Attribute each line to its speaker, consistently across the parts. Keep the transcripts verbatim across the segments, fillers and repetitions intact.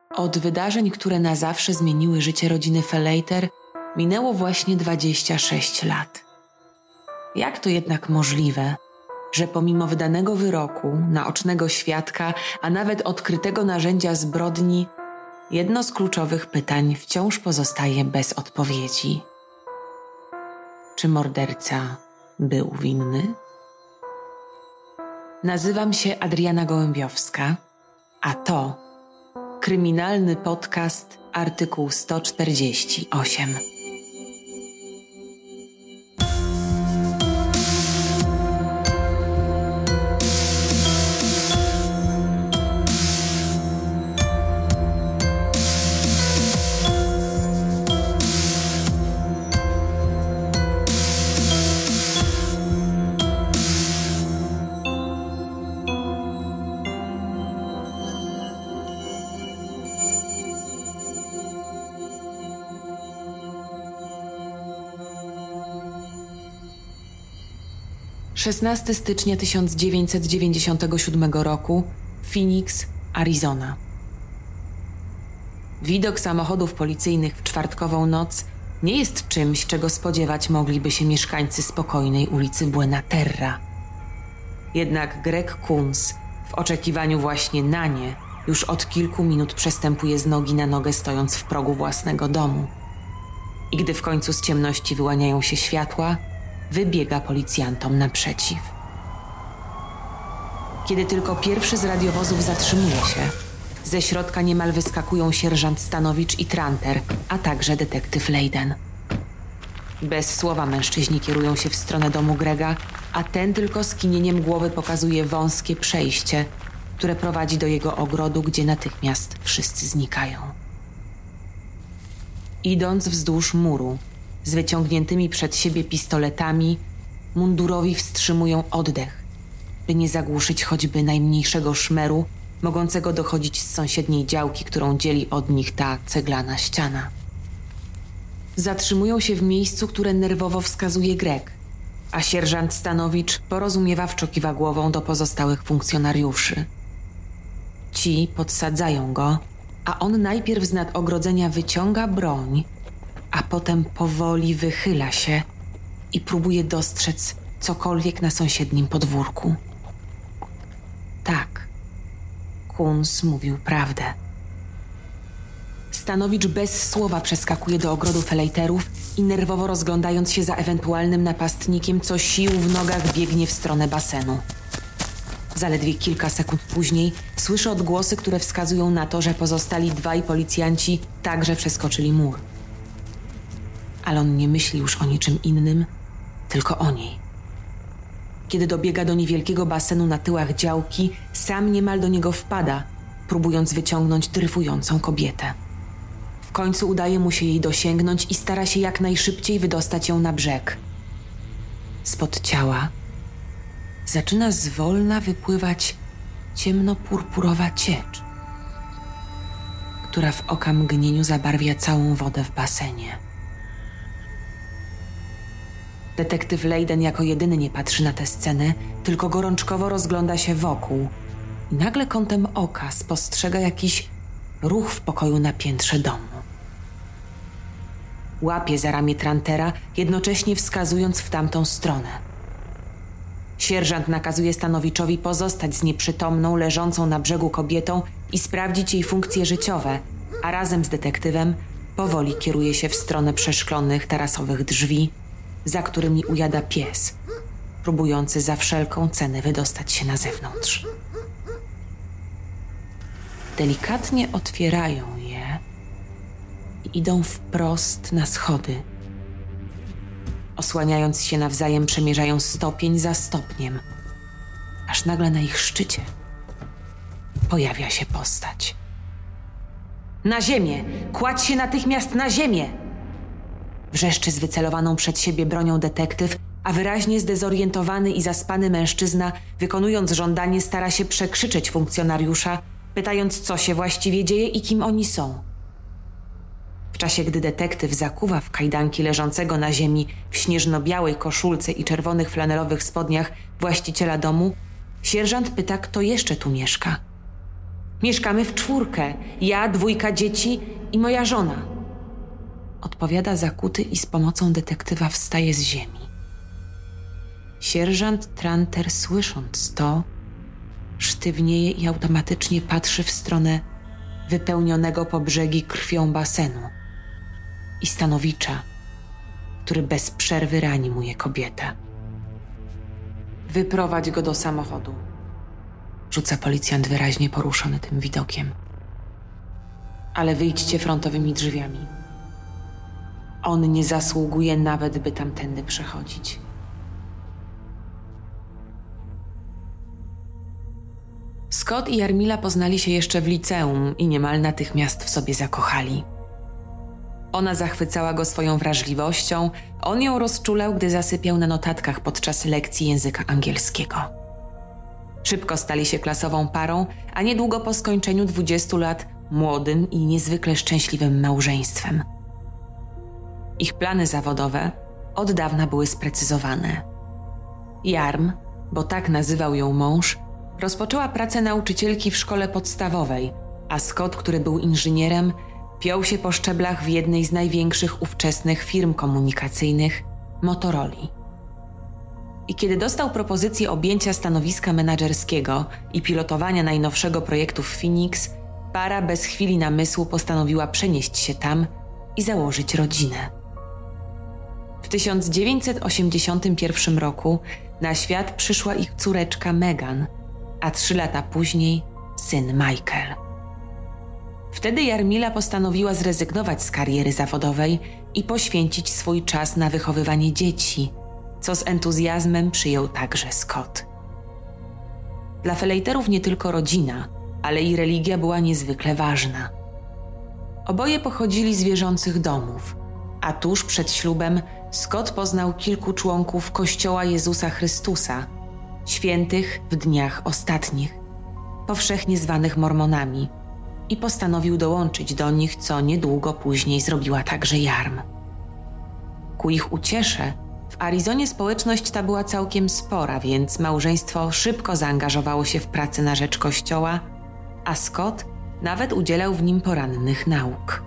Speaker 1: Od wydarzeń, które na zawsze zmieniły życie rodziny Feleiter, minęło właśnie dwadzieścia sześć lat. Jak to jednak możliwe, że pomimo wydanego wyroku, naocznego świadka, a nawet odkrytego narzędzia zbrodni, jedno z kluczowych pytań wciąż pozostaje bez odpowiedzi? Czy morderca był winny? Nazywam się Adriana Gołębiowska, a to kryminalny podcast Artykuł sto czterdzieści osiem. szesnastego stycznia tysiąc dziewięćset dziewięćdziesiątego siódmego roku, Phoenix, Arizona. Widok samochodów policyjnych w czwartkową noc nie jest czymś, czego spodziewać mogliby się mieszkańcy spokojnej ulicy Buena Terra. Jednak Greg Kunz, w oczekiwaniu właśnie na nie, już od kilku minut przestępuje z nogi na nogę, stojąc w progu własnego domu. I gdy w końcu z ciemności wyłaniają się światła, wybiega policjantom naprzeciw. Kiedy tylko pierwszy z radiowozów zatrzymuje się, ze środka niemal wyskakują sierżant Stanowicz i Tranter, a także detektyw Leyden. Bez słowa mężczyźni kierują się w stronę domu Grega, a ten tylko skinieniem głowy pokazuje wąskie przejście, które prowadzi do jego ogrodu, gdzie natychmiast wszyscy znikają. Idąc wzdłuż muru, z wyciągniętymi przed siebie pistoletami, mundurowi wstrzymują oddech, by nie zagłuszyć choćby najmniejszego szmeru mogącego dochodzić z sąsiedniej działki, którą dzieli od nich ta ceglana ściana. Zatrzymują się w miejscu, które nerwowo wskazuje Greg, a sierżant Stanowicz porozumiewawczo kiwa głową do pozostałych funkcjonariuszy. Ci podsadzają go, a on najpierw z nad ogrodzenia wyciąga broń, a potem powoli wychyla się i próbuje dostrzec cokolwiek na sąsiednim podwórku. Tak, Kunz mówił prawdę. Stanowicz bez słowa przeskakuje do ogrodu Feleiterów i nerwowo rozglądając się za ewentualnym napastnikiem, co sił w nogach biegnie w stronę basenu. Zaledwie kilka sekund później słyszy odgłosy, które wskazują na to, że pozostali dwaj policjanci także przeskoczyli mur. Ale on nie myśli już o niczym innym, tylko o niej. Kiedy dobiega do niewielkiego basenu na tyłach działki, sam niemal do niego wpada, próbując wyciągnąć dryfującą kobietę. W końcu udaje mu się jej dosięgnąć i stara się jak najszybciej wydostać ją na brzeg. Spod ciała zaczyna zwolna wypływać ciemnopurpurowa ciecz, która w okamgnieniu zabarwia całą wodę w basenie. Detektyw Leyden jako jedyny nie patrzy na tę scenę, tylko gorączkowo rozgląda się wokół i nagle kątem oka spostrzega jakiś ruch w pokoju na piętrze domu. Łapie za ramię Trantera, jednocześnie wskazując w tamtą stronę. Sierżant nakazuje Stanowiczowi pozostać z nieprzytomną, leżącą na brzegu kobietą i sprawdzić jej funkcje życiowe, a razem z detektywem powoli kieruje się w stronę przeszklonych tarasowych drzwi, za którymi ujada pies, próbujący za wszelką cenę wydostać się na zewnątrz. Delikatnie otwierają je i idą wprost na schody. Osłaniając się nawzajem, przemierzają stopień za stopniem, aż nagle na ich szczycie pojawia się postać. Na ziemię! Kładź się natychmiast na ziemię! Wrzeszczy z wycelowaną przed siebie bronią detektyw, a wyraźnie zdezorientowany i zaspany mężczyzna, wykonując żądanie, stara się przekrzyczeć funkcjonariusza, pytając, co się właściwie dzieje i kim oni są. W czasie, gdy detektyw zakuwa w kajdanki leżącego na ziemi w śnieżno-białej koszulce i czerwonych flanelowych spodniach właściciela domu, sierżant pyta, kto jeszcze tu mieszka. Mieszkamy w czwórkę. Ja, dwójka dzieci i moja żona. Odpowiada zakuty i z pomocą detektywa wstaje z ziemi. Sierżant Tranter, słysząc to, sztywnieje i automatycznie patrzy w stronę wypełnionego po brzegi krwią basenu i Stanowicza, który bez przerwy reanimuje kobietę. Wyprowadź go do samochodu. Rzuca policjant wyraźnie poruszony tym widokiem. Ale wyjdźcie frontowymi drzwiami. On nie zasługuje nawet, by tamtędy przechodzić. Scott i Jarmila poznali się jeszcze w liceum i niemal natychmiast w sobie zakochali. Ona zachwycała go swoją wrażliwością, on ją rozczulał, gdy zasypiał na notatkach podczas lekcji języka angielskiego. Szybko stali się klasową parą, a niedługo po skończeniu dwudziestu lat młodym i niezwykle szczęśliwym małżeństwem. Ich plany zawodowe od dawna były sprecyzowane. Jarm, bo tak nazywał ją mąż, rozpoczęła pracę nauczycielki w szkole podstawowej, a Scott, który był inżynierem, piął się po szczeblach w jednej z największych ówczesnych firm komunikacyjnych – Motoroli. I kiedy dostał propozycję objęcia stanowiska menadżerskiego i pilotowania najnowszego projektu w Phoenix, para bez chwili namysłu postanowiła przenieść się tam i założyć rodzinę. W tysiąc dziewięćset osiemdziesiątym pierwszym roku na świat przyszła ich córeczka Megan, a trzy lata później syn Michael. Wtedy Jarmila postanowiła zrezygnować z kariery zawodowej i poświęcić swój czas na wychowywanie dzieci, co z entuzjazmem przyjął także Scott. Dla Felejterów nie tylko rodzina, ale i religia była niezwykle ważna. Oboje pochodzili z wierzących domów, a tuż przed ślubem Scott poznał kilku członków Kościoła Jezusa Chrystusa, świętych w dniach ostatnich, powszechnie zwanych Mormonami, i postanowił dołączyć do nich, co niedługo później zrobiła także Jarm. Ku ich uciesze w Arizonie społeczność ta była całkiem spora, więc małżeństwo szybko zaangażowało się w pracę na rzecz Kościoła, a Scott nawet udzielał w nim porannych nauk.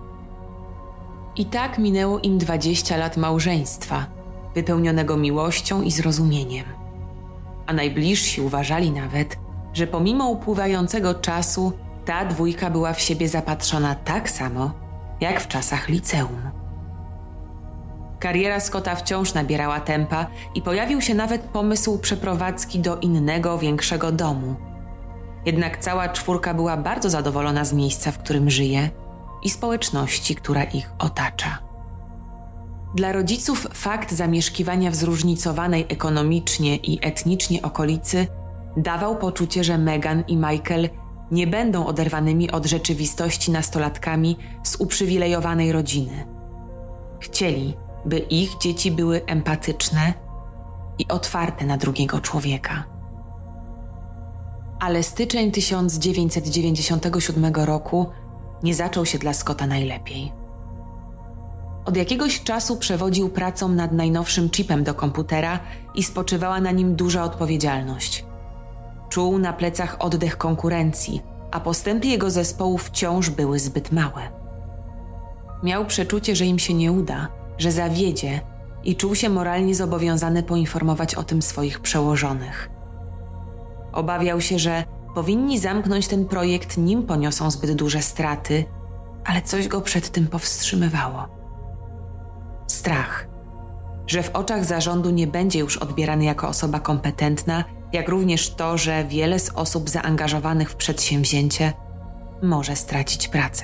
Speaker 1: I tak minęło im dwadzieścia lat małżeństwa, wypełnionego miłością i zrozumieniem. A najbliżsi uważali nawet, że pomimo upływającego czasu ta dwójka była w siebie zapatrzona tak samo, jak w czasach liceum. Kariera Scotta wciąż nabierała tempa i pojawił się nawet pomysł przeprowadzki do innego, większego domu. Jednak cała czwórka była bardzo zadowolona z miejsca, w którym żyje i społeczności, która ich otacza. Dla rodziców fakt zamieszkiwania w zróżnicowanej ekonomicznie i etnicznie okolicy dawał poczucie, że Megan i Michael nie będą oderwanymi od rzeczywistości nastolatkami z uprzywilejowanej rodziny. Chcieli, by ich dzieci były empatyczne i otwarte na drugiego człowieka. Ale styczeń tysiąc dziewięćset dziewięćdziesiątego siódmego roku nie zaczął się dla Scotta najlepiej. Od jakiegoś czasu przewodził pracą nad najnowszym chipem do komputera i spoczywała na nim duża odpowiedzialność. Czuł na plecach oddech konkurencji, a postępy jego zespołu wciąż były zbyt małe. Miał przeczucie, że im się nie uda, że zawiedzie i czuł się moralnie zobowiązany poinformować o tym swoich przełożonych. Obawiał się, że powinni zamknąć ten projekt, nim poniosą zbyt duże straty, ale coś go przed tym powstrzymywało. Strach, że w oczach zarządu nie będzie już odbierany jako osoba kompetentna, jak również to, że wiele z osób zaangażowanych w przedsięwzięcie może stracić pracę.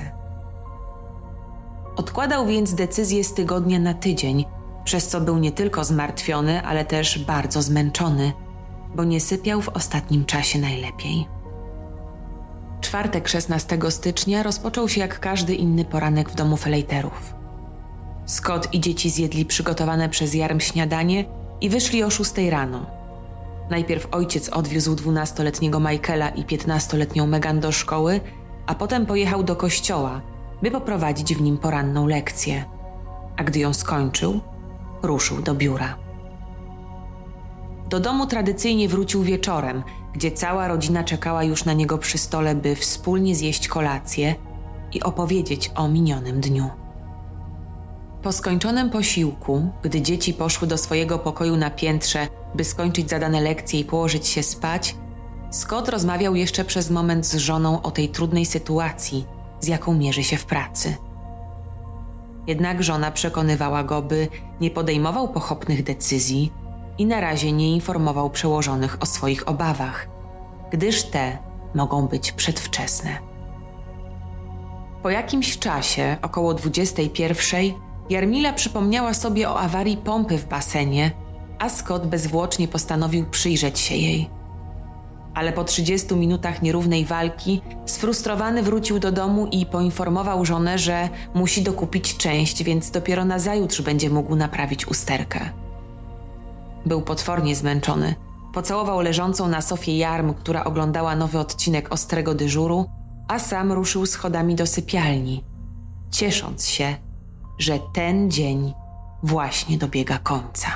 Speaker 1: Odkładał więc decyzję z tygodnia na tydzień, przez co był nie tylko zmartwiony, ale też bardzo zmęczony, bo nie sypiał w ostatnim czasie najlepiej. Czwartek szesnastego stycznia rozpoczął się jak każdy inny poranek w domu Felejterów. Scott i dzieci zjedli przygotowane przez Jarm śniadanie i wyszli o szóstej rano. Najpierw ojciec odwiózł dwunastoletniego Michaela i piętnastoletnią Megan do szkoły, a potem pojechał do kościoła, by poprowadzić w nim poranną lekcję. A gdy ją skończył, ruszył do biura. Do domu tradycyjnie wrócił wieczorem, gdzie cała rodzina czekała już na niego przy stole, by wspólnie zjeść kolację i opowiedzieć o minionym dniu. Po skończonym posiłku, gdy dzieci poszły do swojego pokoju na piętrze, by skończyć zadane lekcje i położyć się spać, Scott rozmawiał jeszcze przez moment z żoną o tej trudnej sytuacji, z jaką mierzy się w pracy. Jednak żona przekonywała go, by nie podejmował pochopnych decyzji i na razie nie informował przełożonych o swoich obawach, gdyż te mogą być przedwczesne. Po jakimś czasie, około dwudziestej pierwszej, Jarmila przypomniała sobie o awarii pompy w basenie, a Scott bezwłocznie postanowił przyjrzeć się jej. Ale po trzydziestu minutach nierównej walki sfrustrowany wrócił do domu i poinformował żonę, że musi dokupić część, więc dopiero nazajutrz będzie mógł naprawić usterkę. Był potwornie zmęczony. Pocałował leżącą na sofie Jarm, która oglądała nowy odcinek Ostrego Dyżuru, a sam ruszył schodami do sypialni, ciesząc się, że ten dzień właśnie dobiega końca.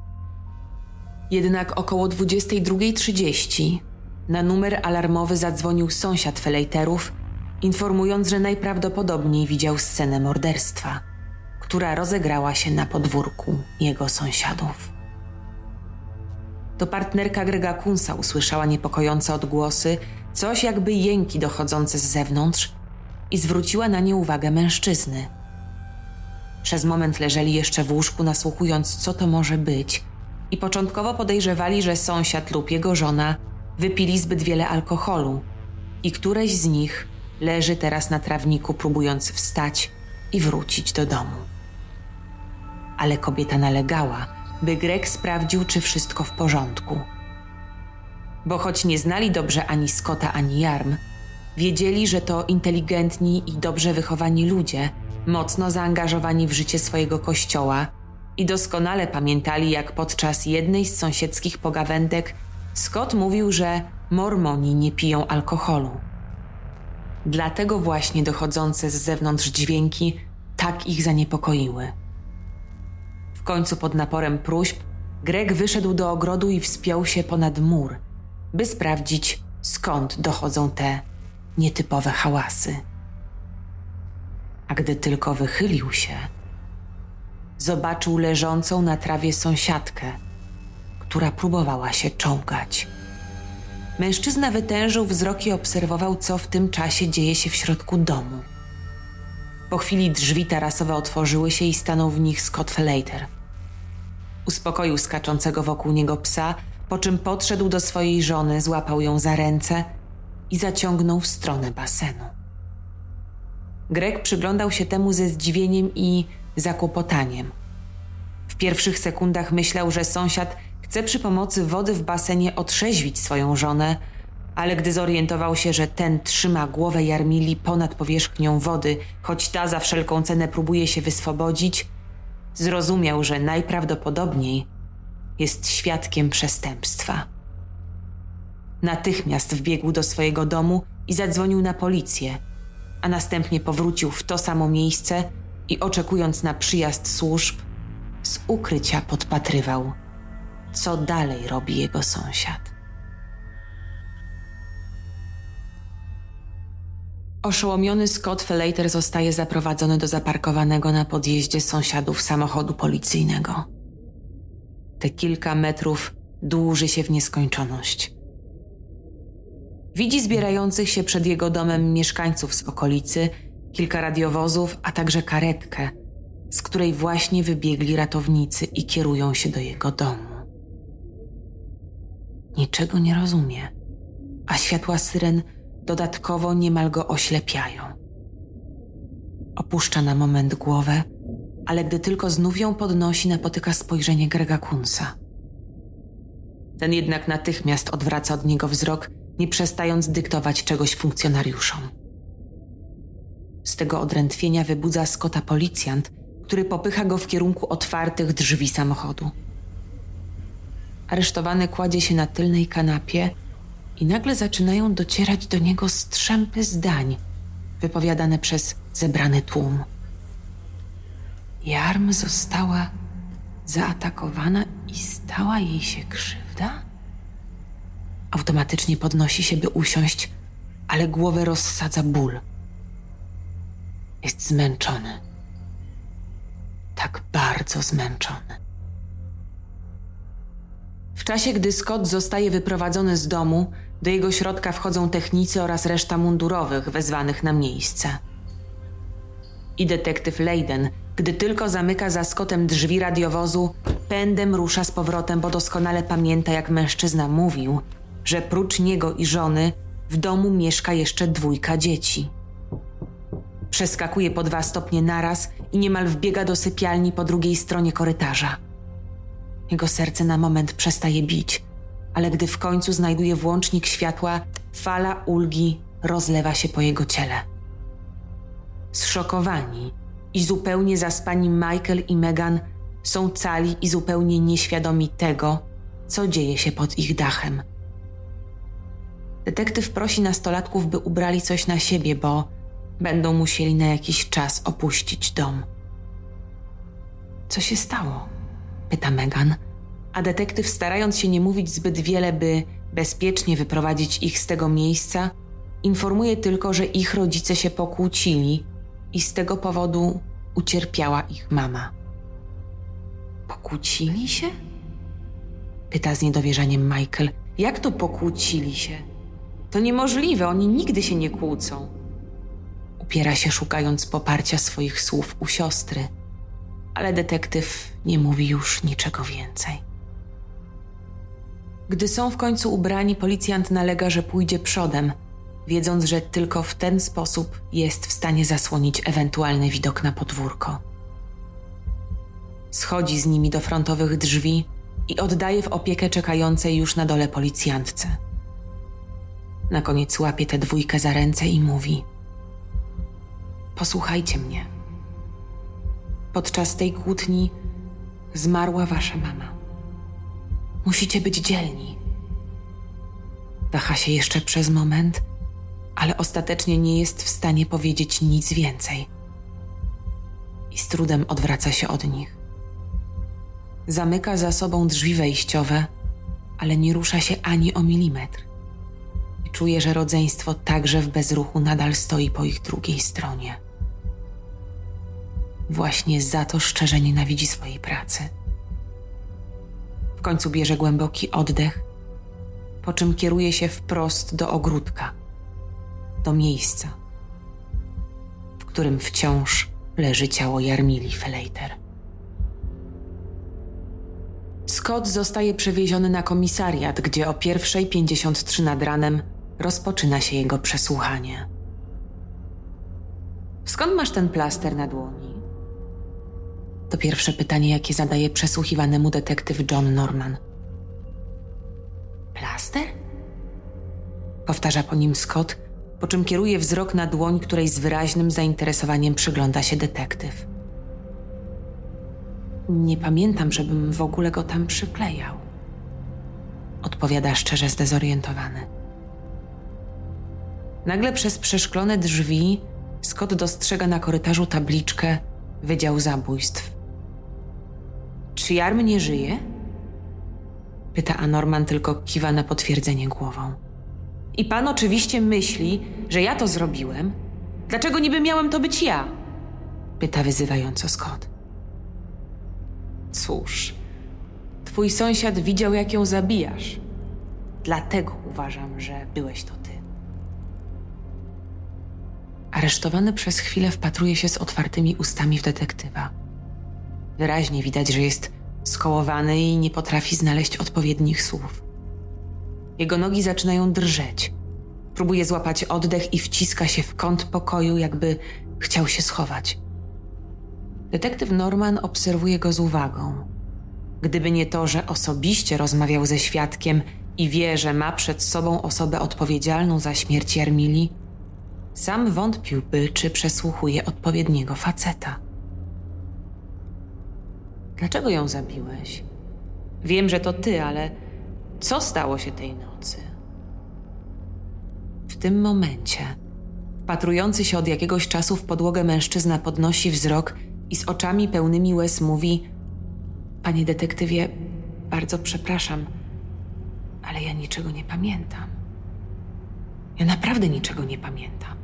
Speaker 1: Jednak około dwudziestej drugiej trzydzieści na numer alarmowy zadzwonił sąsiad Felejterów, informując, że najprawdopodobniej widział scenę morderstwa, która rozegrała się na podwórku jego sąsiadów. To partnerka Grega Kunsa usłyszała niepokojące odgłosy, coś jakby jęki dochodzące z zewnątrz, i zwróciła na nie uwagę mężczyzny. Przez moment leżeli jeszcze w łóżku, nasłuchując, co to może być, i początkowo podejrzewali, że sąsiad lub jego żona wypili zbyt wiele alkoholu i któreś z nich leży teraz na trawniku, próbując wstać i wrócić do domu. Ale kobieta nalegała, by Greg sprawdził, czy wszystko w porządku. Bo choć nie znali dobrze ani Scotta, ani Jarm, wiedzieli, że to inteligentni i dobrze wychowani ludzie, mocno zaangażowani w życie swojego kościoła, i doskonale pamiętali, jak podczas jednej z sąsiedzkich pogawędek Scott mówił, że mormoni nie piją alkoholu. Dlatego właśnie dochodzące z zewnątrz dźwięki tak ich zaniepokoiły. W końcu pod naporem próśb Greg wyszedł do ogrodu i wspiął się ponad mur, by sprawdzić, skąd dochodzą te nietypowe hałasy. A gdy tylko wychylił się, zobaczył leżącą na trawie sąsiadkę, która próbowała się czołgać. Mężczyzna wytężył wzrok i obserwował, co w tym czasie dzieje się w środku domu. Po chwili drzwi tarasowe otworzyły się i stanął w nich Scott Felejter. Uspokoił skaczącego wokół niego psa, po czym podszedł do swojej żony, złapał ją za ręce i zaciągnął w stronę basenu. Greg przyglądał się temu ze zdziwieniem i zakłopotaniem. W pierwszych sekundach myślał, że sąsiad chce przy pomocy wody w basenie otrzeźwić swoją żonę, ale gdy zorientował się, że ten trzyma głowę Jarmili ponad powierzchnią wody, choć ta za wszelką cenę próbuje się wyswobodzić, zrozumiał, że najprawdopodobniej jest świadkiem przestępstwa. Natychmiast wbiegł do swojego domu i zadzwonił na policję, a następnie powrócił w to samo miejsce i oczekując na przyjazd służb, z ukrycia podpatrywał, co dalej robi jego sąsiad. Oszołomiony Scott Felejter zostaje zaprowadzony do zaparkowanego na podjeździe sąsiadów samochodu policyjnego. Te kilka metrów dłuży się w nieskończoność. Widzi zbierających się przed jego domem mieszkańców z okolicy, kilka radiowozów, a także karetkę, z której właśnie wybiegli ratownicy i kierują się do jego domu. Niczego nie rozumie, a światła syren dodatkowo niemal go oślepiają. Opuszcza na moment głowę, ale gdy tylko znów ją podnosi, napotyka spojrzenie Grega Kunsa. Ten jednak natychmiast odwraca od niego wzrok, nie przestając dyktować czegoś funkcjonariuszom. Z tego odrętwienia wybudza Scotta policjant, który popycha go w kierunku otwartych drzwi samochodu. Aresztowany kładzie się na tylnej kanapie i nagle zaczynają docierać do niego strzępy zdań wypowiadane przez zebrany tłum. Jarm została zaatakowana i stała jej się krzywda? Automatycznie podnosi się, by usiąść, ale głowę rozsadza ból. Jest zmęczony. Tak bardzo zmęczony. W czasie, gdy Scott zostaje wyprowadzony z domu, do jego środka wchodzą technicy oraz reszta mundurowych wezwanych na miejsce. I detektyw Layden, gdy tylko zamyka za Scottem drzwi radiowozu, pędem rusza z powrotem, bo doskonale pamięta, jak mężczyzna mówił, że prócz niego i żony w domu mieszka jeszcze dwójka dzieci. Przeskakuje po dwa stopnie naraz i niemal wbiega do sypialni po drugiej stronie korytarza. Jego serce na moment przestaje bić, ale gdy w końcu znajduje włącznik światła, fala ulgi rozlewa się po jego ciele. Zszokowani i zupełnie zaspani Michael i Megan są cali i zupełnie nieświadomi tego, co dzieje się pod ich dachem. Detektyw prosi nastolatków, by ubrali coś na siebie, bo będą musieli na jakiś czas opuścić dom. Co się stało? Pyta Megan, a detektyw, starając się nie mówić zbyt wiele, by bezpiecznie wyprowadzić ich z tego miejsca, informuje tylko, że ich rodzice się pokłócili i z tego powodu ucierpiała ich mama. Pokłócili się? Pyta z niedowierzaniem Michael. Jak to pokłócili się? To niemożliwe, oni nigdy się nie kłócą. Upiera się, szukając poparcia swoich słów u siostry, ale detektyw nie mówi już niczego więcej. Gdy są w końcu ubrani, policjant nalega, że pójdzie przodem, wiedząc, że tylko w ten sposób jest w stanie zasłonić ewentualny widok na podwórko. Schodzi z nimi do frontowych drzwi i oddaje w opiekę czekającej już na dole policjantce. Na koniec łapie tę dwójkę za ręce i mówi: posłuchajcie mnie. Podczas tej kłótni zmarła wasza mama. Musicie być dzielni. Waha się jeszcze przez moment, ale ostatecznie nie jest w stanie powiedzieć nic więcej. I z trudem odwraca się od nich. Zamyka za sobą drzwi wejściowe, ale nie rusza się ani o milimetr. I czuje, że rodzeństwo także w bezruchu nadal stoi po ich drugiej stronie. Właśnie za to szczerze nienawidzi swojej pracy. W końcu bierze głęboki oddech, po czym kieruje się wprost do ogródka, do miejsca, w którym wciąż leży ciało Jarmili Feleiter. Scott zostaje przewieziony na komisariat, gdzie o pierwsza pięćdziesiąt trzy nad ranem rozpoczyna się jego przesłuchanie. Skąd masz ten plaster na dłoni? To pierwsze pytanie, jakie zadaje przesłuchiwanemu detektyw John Norman. Plaster? Powtarza po nim Scott, po czym kieruje wzrok na dłoń, której z wyraźnym zainteresowaniem przygląda się detektyw. Nie pamiętam, żebym w ogóle go tam przyklejał. Odpowiada szczerze zdezorientowany. Nagle przez przeszklone drzwi Scott dostrzega na korytarzu tabliczkę Wydział Zabójstw. Czy Jarm nie żyje? Pyta, a Norman tylko kiwa na potwierdzenie głową. I pan oczywiście myśli, że ja to zrobiłem? Dlaczego niby miałem to być ja? Pyta wyzywająco Scott. Cóż, twój sąsiad widział, jak ją zabijasz. Dlatego uważam, że byłeś to ty. Aresztowany przez chwilę wpatruje się z otwartymi ustami w detektywa. Wyraźnie widać, że jest skołowany i nie potrafi znaleźć odpowiednich słów. Jego nogi zaczynają drżeć. Próbuje złapać oddech i wciska się w kąt pokoju, jakby chciał się schować. Detektyw Norman obserwuje go z uwagą. Gdyby nie to, że osobiście rozmawiał ze świadkiem i wie, że ma przed sobą osobę odpowiedzialną za śmierć Jarmili, sam wątpiłby, czy przesłuchuje odpowiedniego faceta. Dlaczego ją zabiłeś? Wiem, że to ty, ale co stało się tej nocy? W tym momencie, wpatrujący się od jakiegoś czasu w podłogę mężczyzna podnosi wzrok i z oczami pełnymi łez mówi: Panie detektywie, bardzo przepraszam. Ale ja niczego nie pamiętam. Ja naprawdę niczego nie pamiętam.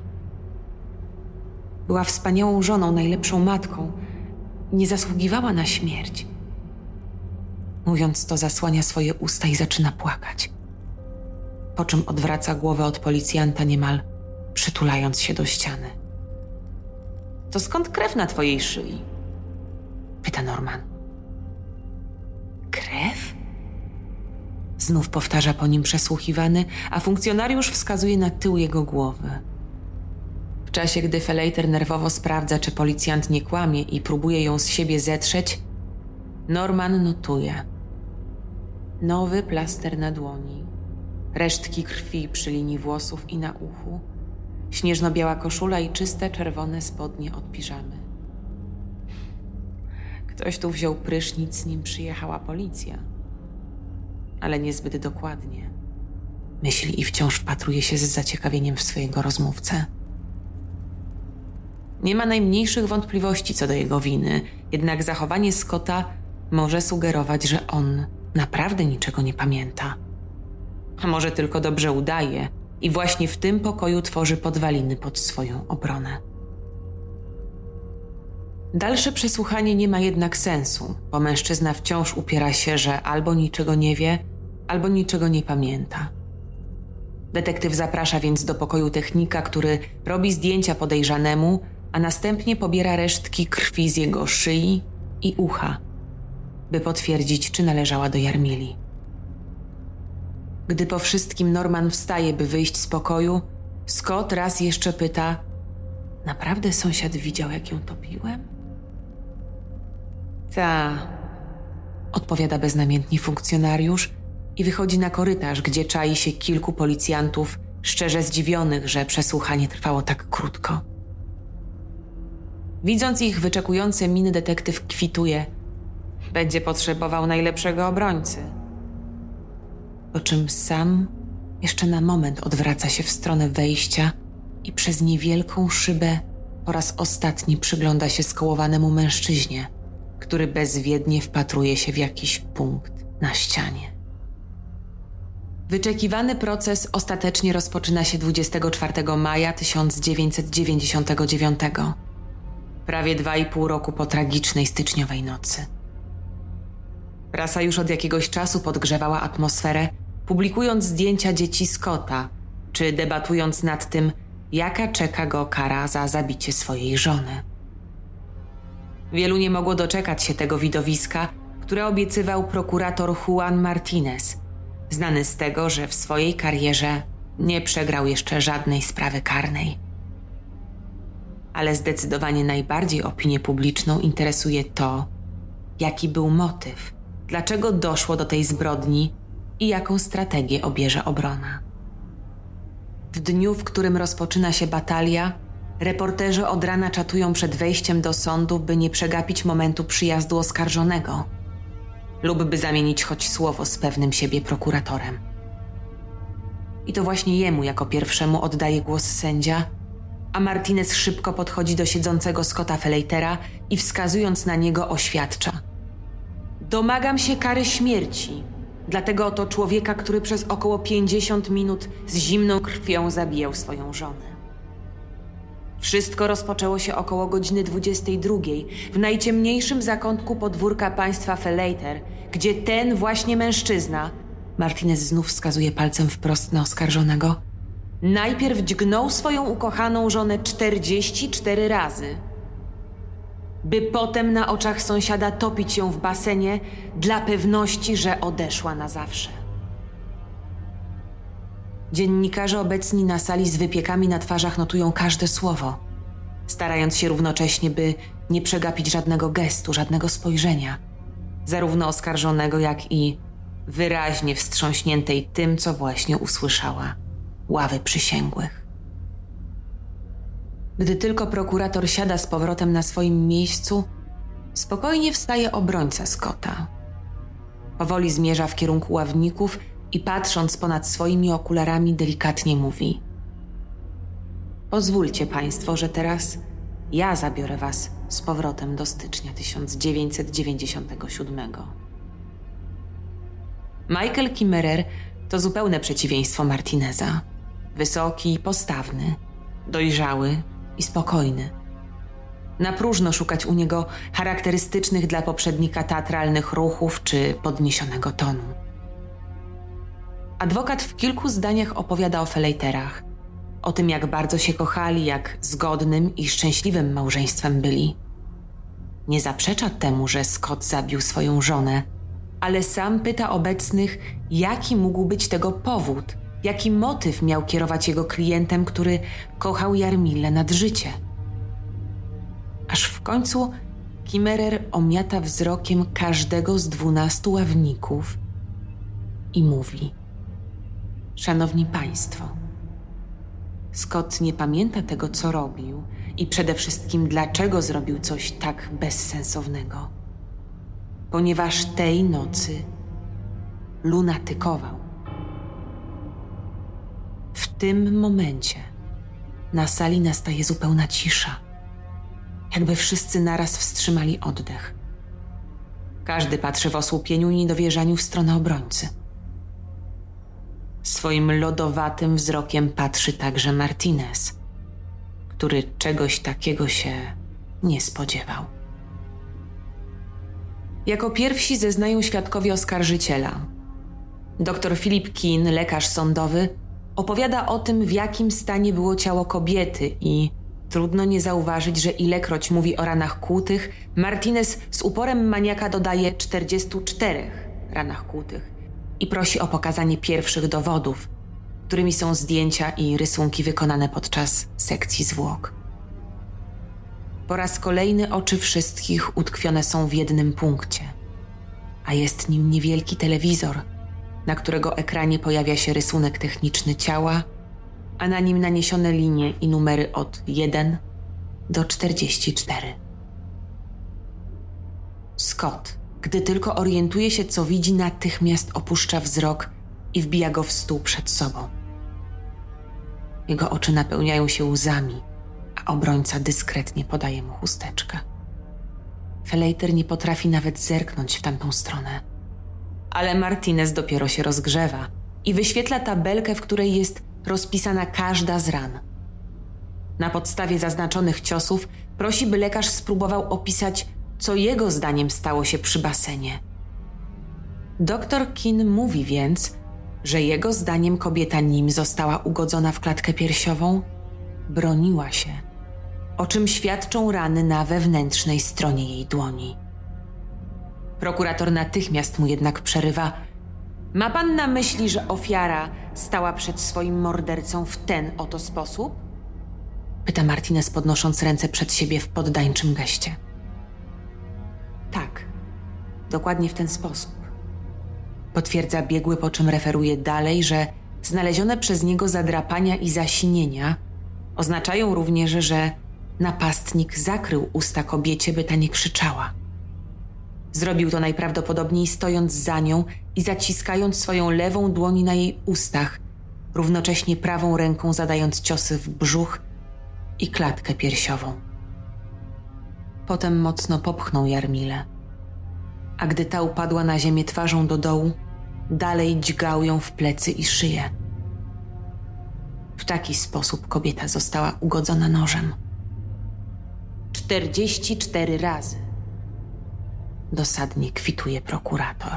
Speaker 1: Była wspaniałą żoną, najlepszą matką. Nie zasługiwała na śmierć. Mówiąc to, zasłania swoje usta i zaczyna płakać. Po czym odwraca głowę od policjanta, niemal przytulając się do ściany. To skąd krew na twojej szyi? Pyta Norman. Krew? Znów powtarza po nim przesłuchiwany, a funkcjonariusz wskazuje na tył jego głowy. W czasie, gdy Feleiter nerwowo sprawdza, czy policjant nie kłamie i próbuje ją z siebie zetrzeć, Norman notuje. Nowy plaster na dłoni, resztki krwi przy linii włosów i na uchu, śnieżno-biała koszula i czyste czerwone spodnie od piżamy. Ktoś tu wziął prysznic, nim przyjechała policja. Ale niezbyt dokładnie. Myśli i wciąż wpatruje się z zaciekawieniem w swojego rozmówcę. Nie ma najmniejszych wątpliwości co do jego winy, jednak zachowanie Scotta może sugerować, że on naprawdę niczego nie pamięta. A może tylko dobrze udaje i właśnie w tym pokoju tworzy podwaliny pod swoją obronę. Dalsze przesłuchanie nie ma jednak sensu, bo mężczyzna wciąż upiera się, że albo niczego nie wie, albo niczego nie pamięta. Detektyw zaprasza więc do pokoju technika, który robi zdjęcia podejrzanemu, a następnie pobiera resztki krwi z jego szyi i ucha, by potwierdzić, czy należała do Jarmili. Gdy po wszystkim Norman wstaje, by wyjść z pokoju, Scott raz jeszcze pyta: naprawdę sąsiad widział, jak ją topiłem? Ta, odpowiada beznamiętnie funkcjonariusz i wychodzi na korytarz, gdzie czai się kilku policjantów, szczerze zdziwionych, że przesłuchanie trwało tak krótko. Widząc ich wyczekujące miny, detektyw kwituje: będzie potrzebował najlepszego obrońcy. Po czym sam jeszcze na moment odwraca się w stronę wejścia i przez niewielką szybę po raz ostatni przygląda się skołowanemu mężczyźnie, który bezwiednie wpatruje się w jakiś punkt na ścianie. Wyczekiwany proces ostatecznie rozpoczyna się dwudziestego czwartego maja tysiąc dziewięćset dziewięćdziesiątego dziewiątego. Prawie dwa i pół roku po tragicznej styczniowej nocy. Prasa już od jakiegoś czasu podgrzewała atmosferę, publikując zdjęcia dzieci Scotta, czy debatując nad tym, jaka czeka go kara za zabicie swojej żony. Wielu nie mogło doczekać się tego widowiska, które obiecywał prokurator Juan Martinez, znany z tego, że w swojej karierze nie przegrał jeszcze żadnej sprawy karnej. Ale zdecydowanie najbardziej opinię publiczną interesuje to, jaki był motyw, dlaczego doszło do tej zbrodni i jaką strategię obierze obrona. W dniu, w którym rozpoczyna się batalia, reporterzy od rana czatują przed wejściem do sądu, by nie przegapić momentu przyjazdu oskarżonego lub by zamienić choć słowo z pewnym siebie prokuratorem. I to właśnie jemu jako pierwszemu oddaje głos sędzia, a Martinez szybko podchodzi do siedzącego Scotta Feleitera i wskazując na niego oświadcza: domagam się kary śmierci dla tego oto człowieka, który przez około pięćdziesiąt minut z zimną krwią zabijał swoją żonę. Wszystko rozpoczęło się około godziny dwudziestej drugiej w najciemniejszym zakątku podwórka państwa Feleiter, gdzie ten właśnie mężczyzna, Martinez znów wskazuje palcem wprost na oskarżonego, najpierw dźgnął swoją ukochaną żonę czterdzieści cztery razy, by potem na oczach sąsiada topić ją w basenie dla pewności, że odeszła na zawsze. Dziennikarze obecni na sali z wypiekami na twarzach notują każde słowo, starając się równocześnie, by nie przegapić żadnego gestu, żadnego spojrzenia, zarówno oskarżonego, jak i wyraźnie wstrząśniętej tym, co właśnie usłyszała, ławy przysięgłych. Gdy tylko prokurator siada z powrotem na swoim miejscu, spokojnie wstaje obrońca Scotta. Powoli zmierza w kierunku ławników i patrząc ponad swoimi okularami delikatnie mówi: pozwólcie państwo, że teraz ja zabiorę was z powrotem do stycznia tysiąc dziewięćset dziewięćdziesiątego siódmego. Michael Kimmerer To zupełne przeciwieństwo Martineza. Wysoki i postawny, dojrzały i spokojny. Na próżno szukać u niego charakterystycznych dla poprzednika teatralnych ruchów czy podniesionego tonu. Adwokat w kilku zdaniach opowiada o Felejterach, o tym, jak bardzo się kochali, jak zgodnym i szczęśliwym małżeństwem byli. Nie zaprzecza temu, że Scott zabił swoją żonę, ale sam pyta obecnych, jaki mógł być tego powód, jaki motyw miał kierować jego klientem, który kochał Jarmilę nad życie. Aż w końcu Kimmerer omiata wzrokiem każdego z dwunastu ławników i mówi: Szanowni Państwo, Scott nie pamięta tego, co robił i przede wszystkim dlaczego zrobił coś tak bezsensownego. Ponieważ tej nocy lunatykował. W tym momencie na sali nastaje zupełna cisza. Jakby wszyscy naraz wstrzymali oddech. Każdy patrzy w osłupieniu i niedowierzaniu w stronę obrońcy. Swoim lodowatym wzrokiem patrzy także Martinez, który czegoś takiego się nie spodziewał. Jako pierwsi zeznają świadkowie oskarżyciela. Doktor Philip Keane, lekarz sądowy, opowiada o tym, w jakim stanie było ciało kobiety i trudno nie zauważyć, że ilekroć mówi o ranach kłutych, Martinez z uporem maniaka dodaje czterdziestu czterech ranach kłutych i prosi o pokazanie pierwszych dowodów, którymi są zdjęcia i rysunki wykonane podczas sekcji zwłok. Po raz kolejny oczy wszystkich utkwione są w jednym punkcie, a jest nim niewielki telewizor, na którego ekranie pojawia się rysunek techniczny ciała, a na nim naniesione linie i numery od jeden do czterdziestu czterech. Scott, gdy tylko orientuje się, co widzi, natychmiast opuszcza wzrok i wbija go w stół przed sobą. Jego oczy napełniają się łzami, a obrońca dyskretnie podaje mu chusteczkę. Felejter nie potrafi nawet zerknąć w tamtą stronę. Ale Martinez dopiero się rozgrzewa i wyświetla tabelkę, w której jest rozpisana każda z ran. Na podstawie zaznaczonych ciosów prosi, by lekarz spróbował opisać, co jego zdaniem stało się przy basenie. Doktor Keane mówi więc, że jego zdaniem kobieta, nim została ugodzona w klatkę piersiową, broniła się, o czym świadczą rany na wewnętrznej stronie jej dłoni. Prokurator natychmiast mu jednak przerywa: ma pan na myśli, że ofiara stała przed swoim mordercą w ten oto sposób? Pyta Martinez, podnosząc ręce przed siebie w poddańczym geście. Tak, dokładnie w ten sposób. Potwierdza biegły, po czym referuje dalej, że znalezione przez niego zadrapania i zasinienia oznaczają również, że napastnik zakrył usta kobiecie, by ta nie krzyczała. Zrobił to najprawdopodobniej stojąc za nią i zaciskając swoją lewą dłoń na jej ustach, równocześnie prawą ręką zadając ciosy w brzuch i klatkę piersiową. Potem mocno popchnął Jarmilę, a gdy ta upadła na ziemię twarzą do dołu, dalej dźgał ją w plecy i szyję. W taki sposób kobieta została ugodzona nożem. Czterdzieści cztery razy. Dosadnie kwituje prokurator.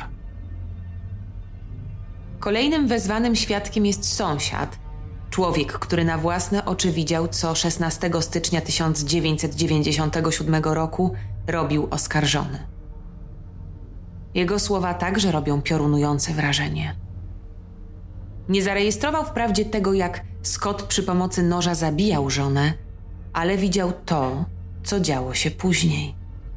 Speaker 1: Kolejnym wezwanym świadkiem jest sąsiad, człowiek, który na własne oczy widział, co szesnastego stycznia tysiąc dziewięćset dziewięćdziesiątego siódmego roku robił oskarżony. Jego słowa także robią piorunujące wrażenie. Nie zarejestrował wprawdzie tego, jak Scott przy pomocy noża zabijał żonę, ale widział to, co działo się później.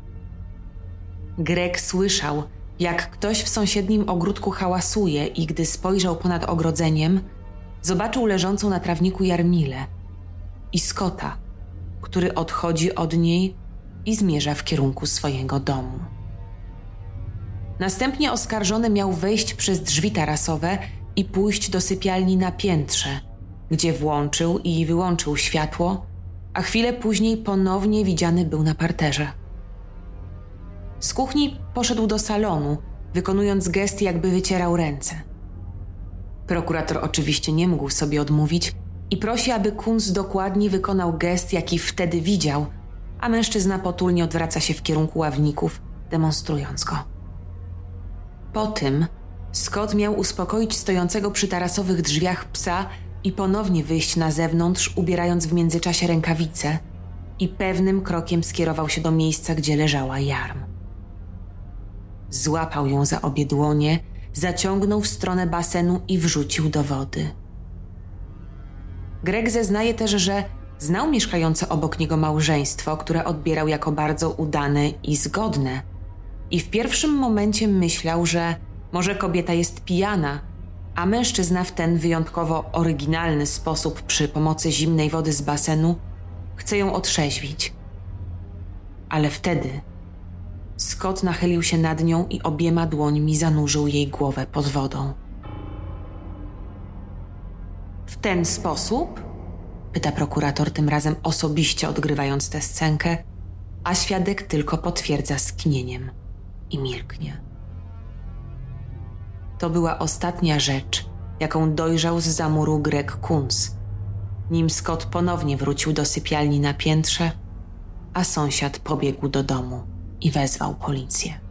Speaker 1: Greg słyszał, jak ktoś w sąsiednim ogródku hałasuje i gdy spojrzał ponad ogrodzeniem, zobaczył leżącą na trawniku Jarmilę i Scotta, który odchodzi od niej i zmierza w kierunku swojego domu. Następnie oskarżony miał wejść przez drzwi tarasowe i pójść do sypialni na piętrze, gdzie włączył i wyłączył światło, a chwilę później ponownie widziany był na parterze. Z kuchni poszedł do salonu, wykonując gest, jakby wycierał ręce. Prokurator oczywiście nie mógł sobie odmówić i prosi, aby Kunz dokładnie wykonał gest, jaki wtedy widział, a mężczyzna potulnie odwraca się w kierunku ławników, demonstrując go. Po tym Scott miał uspokoić stojącego przy tarasowych drzwiach psa i ponownie wyjść na zewnątrz, ubierając w międzyczasie rękawice, i pewnym krokiem skierował się do miejsca, gdzie leżała Jarm. Złapał ją za obie dłonie, zaciągnął w stronę basenu i wrzucił do wody. Greg zeznaje też, że znał mieszkające obok niego małżeństwo, które odbierał jako bardzo udane i zgodne. I w pierwszym momencie myślał, że może kobieta jest pijana, a mężczyzna w ten wyjątkowo oryginalny sposób przy pomocy zimnej wody z basenu chce ją otrzeźwić. Ale wtedy Scott nachylił się nad nią i obiema dłońmi zanurzył jej głowę pod wodą. W ten sposób? Pyta prokurator, tym razem osobiście odgrywając tę scenkę, a świadek tylko potwierdza skinieniem i milknie. To była ostatnia rzecz, jaką dojrzał zza muru Greg Kunz, nim Scott ponownie wrócił do sypialni na piętrze, a sąsiad pobiegł do domu i wezwał policję.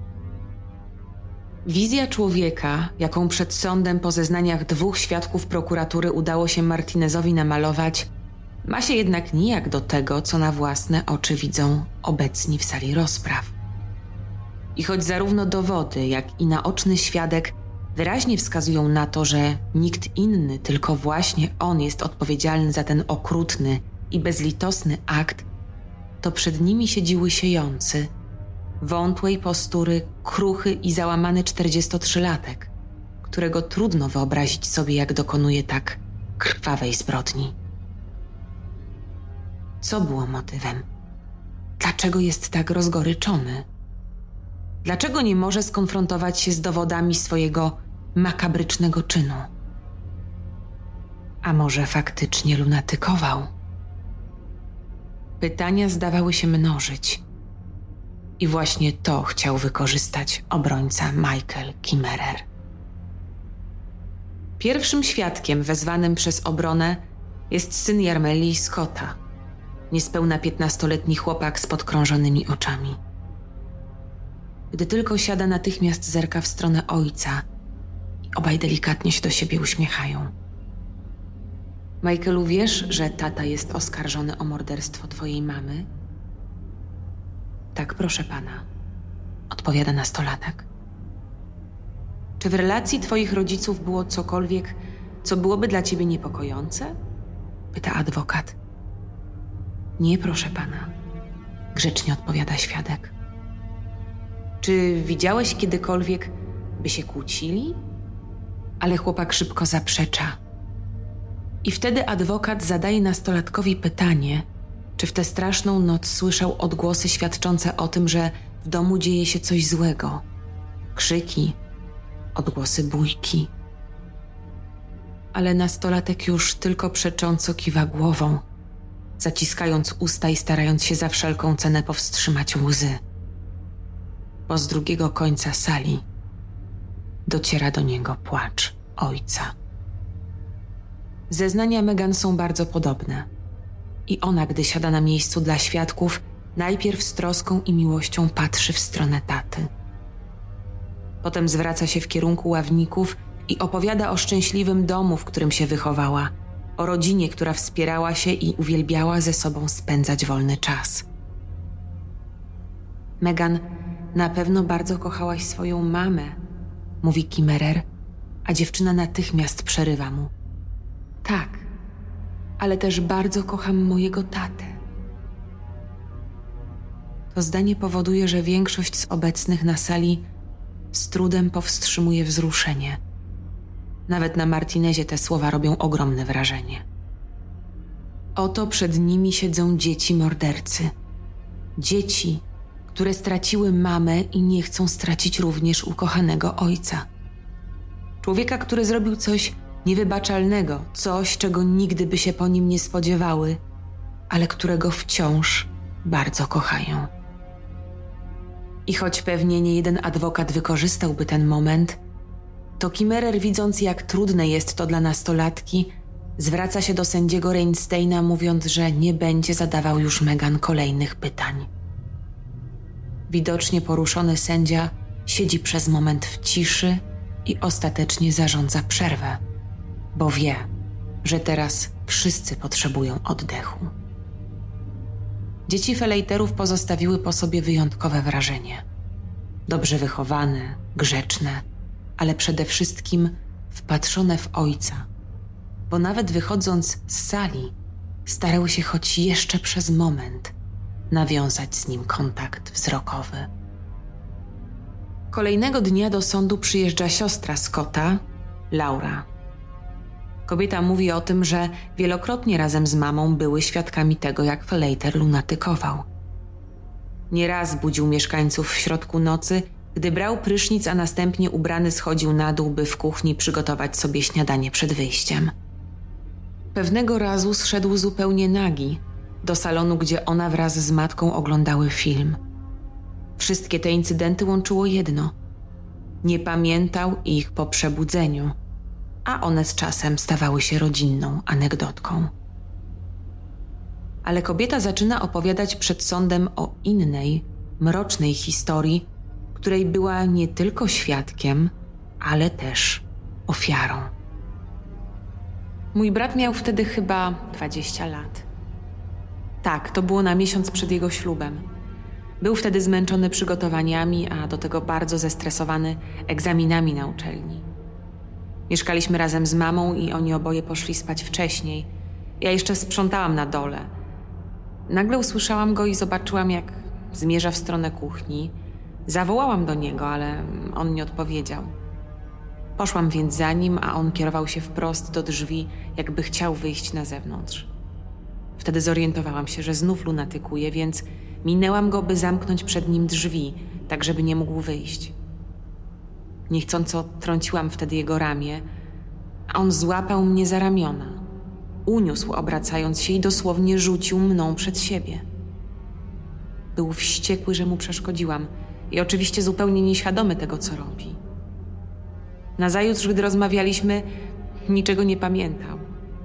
Speaker 1: Wizja człowieka, jaką przed sądem po zeznaniach dwóch świadków prokuratury udało się Martinezowi namalować, ma się jednak nijak do tego, co na własne oczy widzą obecni w sali rozpraw. I choć zarówno dowody, jak i naoczny świadek wyraźnie wskazują na to, że nikt inny, tylko właśnie on jest odpowiedzialny za ten okrutny i bezlitosny akt, to przed nimi siedzi łysiejący, wątłej postury, kruchy i załamany czterdziestotrzylatek, którego trudno wyobrazić sobie, jak dokonuje tak krwawej zbrodni. Co było motywem? Dlaczego jest tak rozgoryczony? Dlaczego nie może skonfrontować się z dowodami swojego makabrycznego czynu? A może faktycznie lunatykował? Pytania zdawały się mnożyć. I właśnie to chciał wykorzystać obrońca Michael Kimmerer. Pierwszym świadkiem wezwanym przez obronę jest syn Jarmeli i Scotta, niespełna piętnastoletni chłopak z podkrążonymi oczami. Gdy tylko siada, natychmiast zerka w stronę ojca i obaj delikatnie się do siebie uśmiechają. Michaelu, wiesz, że tata jest oskarżony o morderstwo twojej mamy? Tak, proszę pana, odpowiada nastolatek. Czy w relacji twoich rodziców było cokolwiek, co byłoby dla ciebie niepokojące? Pyta adwokat. Nie, proszę pana, grzecznie odpowiada świadek. Czy widziałeś kiedykolwiek, by się kłócili? Ale chłopak szybko zaprzecza. I wtedy adwokat zadaje nastolatkowi pytanie, czy w tę straszną noc słyszał odgłosy świadczące o tym, że w domu dzieje się coś złego. Krzyki, odgłosy bójki. Ale nastolatek już tylko przecząco kiwa głową, zaciskając usta i starając się za wszelką cenę powstrzymać łzy. Bo z drugiego końca sali dociera do niego płacz ojca. Zeznania Megan są bardzo podobne. I ona, gdy siada na miejscu dla świadków, najpierw z troską i miłością patrzy w stronę taty. Potem zwraca się w kierunku ławników i opowiada o szczęśliwym domu, w którym się wychowała, o rodzinie, która wspierała się i uwielbiała ze sobą spędzać wolny czas. Megan, na pewno bardzo kochałaś swoją mamę, mówi Kimmerer, a dziewczyna natychmiast przerywa mu. Tak, ale też bardzo kocham mojego tatę. To zdanie powoduje, że większość z obecnych na sali z trudem powstrzymuje wzruszenie. Nawet na Martinezie te słowa robią ogromne wrażenie. Oto przed nimi siedzą dzieci mordercy. Dzieci, które straciły mamę i nie chcą stracić również ukochanego ojca. Człowieka, który zrobił coś niewybaczalnego, coś, czego nigdy by się po nim nie spodziewały, ale którego wciąż bardzo kochają. I choć pewnie nie jeden adwokat wykorzystałby ten moment, to Kimmerer, widząc jak trudne jest to dla nastolatki, zwraca się do sędziego Reinsteina, mówiąc, że nie będzie zadawał już Megan kolejnych pytań. Widocznie poruszony sędzia siedzi przez moment w ciszy i ostatecznie zarządza przerwę, bo wie, że teraz wszyscy potrzebują oddechu. Dzieci Felejterów pozostawiły po sobie wyjątkowe wrażenie. Dobrze wychowane, grzeczne, ale przede wszystkim wpatrzone w ojca, bo nawet wychodząc z sali starały się choć jeszcze przez moment nawiązać z nim kontakt wzrokowy. Kolejnego dnia do sądu przyjeżdża siostra Scotta, Laura. Kobieta mówi o tym, że wielokrotnie razem z mamą były świadkami tego, jak Felejter lunatykował. Nieraz budził mieszkańców w środku nocy, gdy brał prysznic, a następnie ubrany schodził na dół, by w kuchni przygotować sobie śniadanie przed wyjściem. Pewnego razu zszedł zupełnie nagi do salonu, gdzie ona wraz z matką oglądały film. Wszystkie te incydenty łączyło jedno. Nie pamiętał ich po przebudzeniu, a one z czasem stawały się rodzinną anegdotką. Ale kobieta zaczyna opowiadać przed sądem o innej, mrocznej historii, której była nie tylko świadkiem, ale też ofiarą. Mój brat miał wtedy chyba dwadzieścia lat. Tak, to było na miesiąc przed jego ślubem. Był wtedy zmęczony przygotowaniami, a do tego bardzo zestresowany egzaminami na uczelni. Mieszkaliśmy razem z mamą i oni oboje poszli spać wcześniej. Ja jeszcze sprzątałam na dole. Nagle usłyszałam go i zobaczyłam, jak zmierza w stronę kuchni. Zawołałam do niego, ale on nie odpowiedział. Poszłam więc za nim, a on kierował się wprost do drzwi, jakby chciał wyjść na zewnątrz. Wtedy zorientowałam się, że znów lunatykuje, więc minęłam go, by zamknąć przed nim drzwi, tak żeby nie mógł wyjść. Niechcąco trąciłam wtedy jego ramię, a on złapał mnie za ramiona. Uniósł, obracając się, i dosłownie rzucił mną przed siebie. Był wściekły, że mu przeszkodziłam i oczywiście zupełnie nieświadomy tego, co robi. Nazajutrz, gdy rozmawialiśmy, niczego nie pamiętał.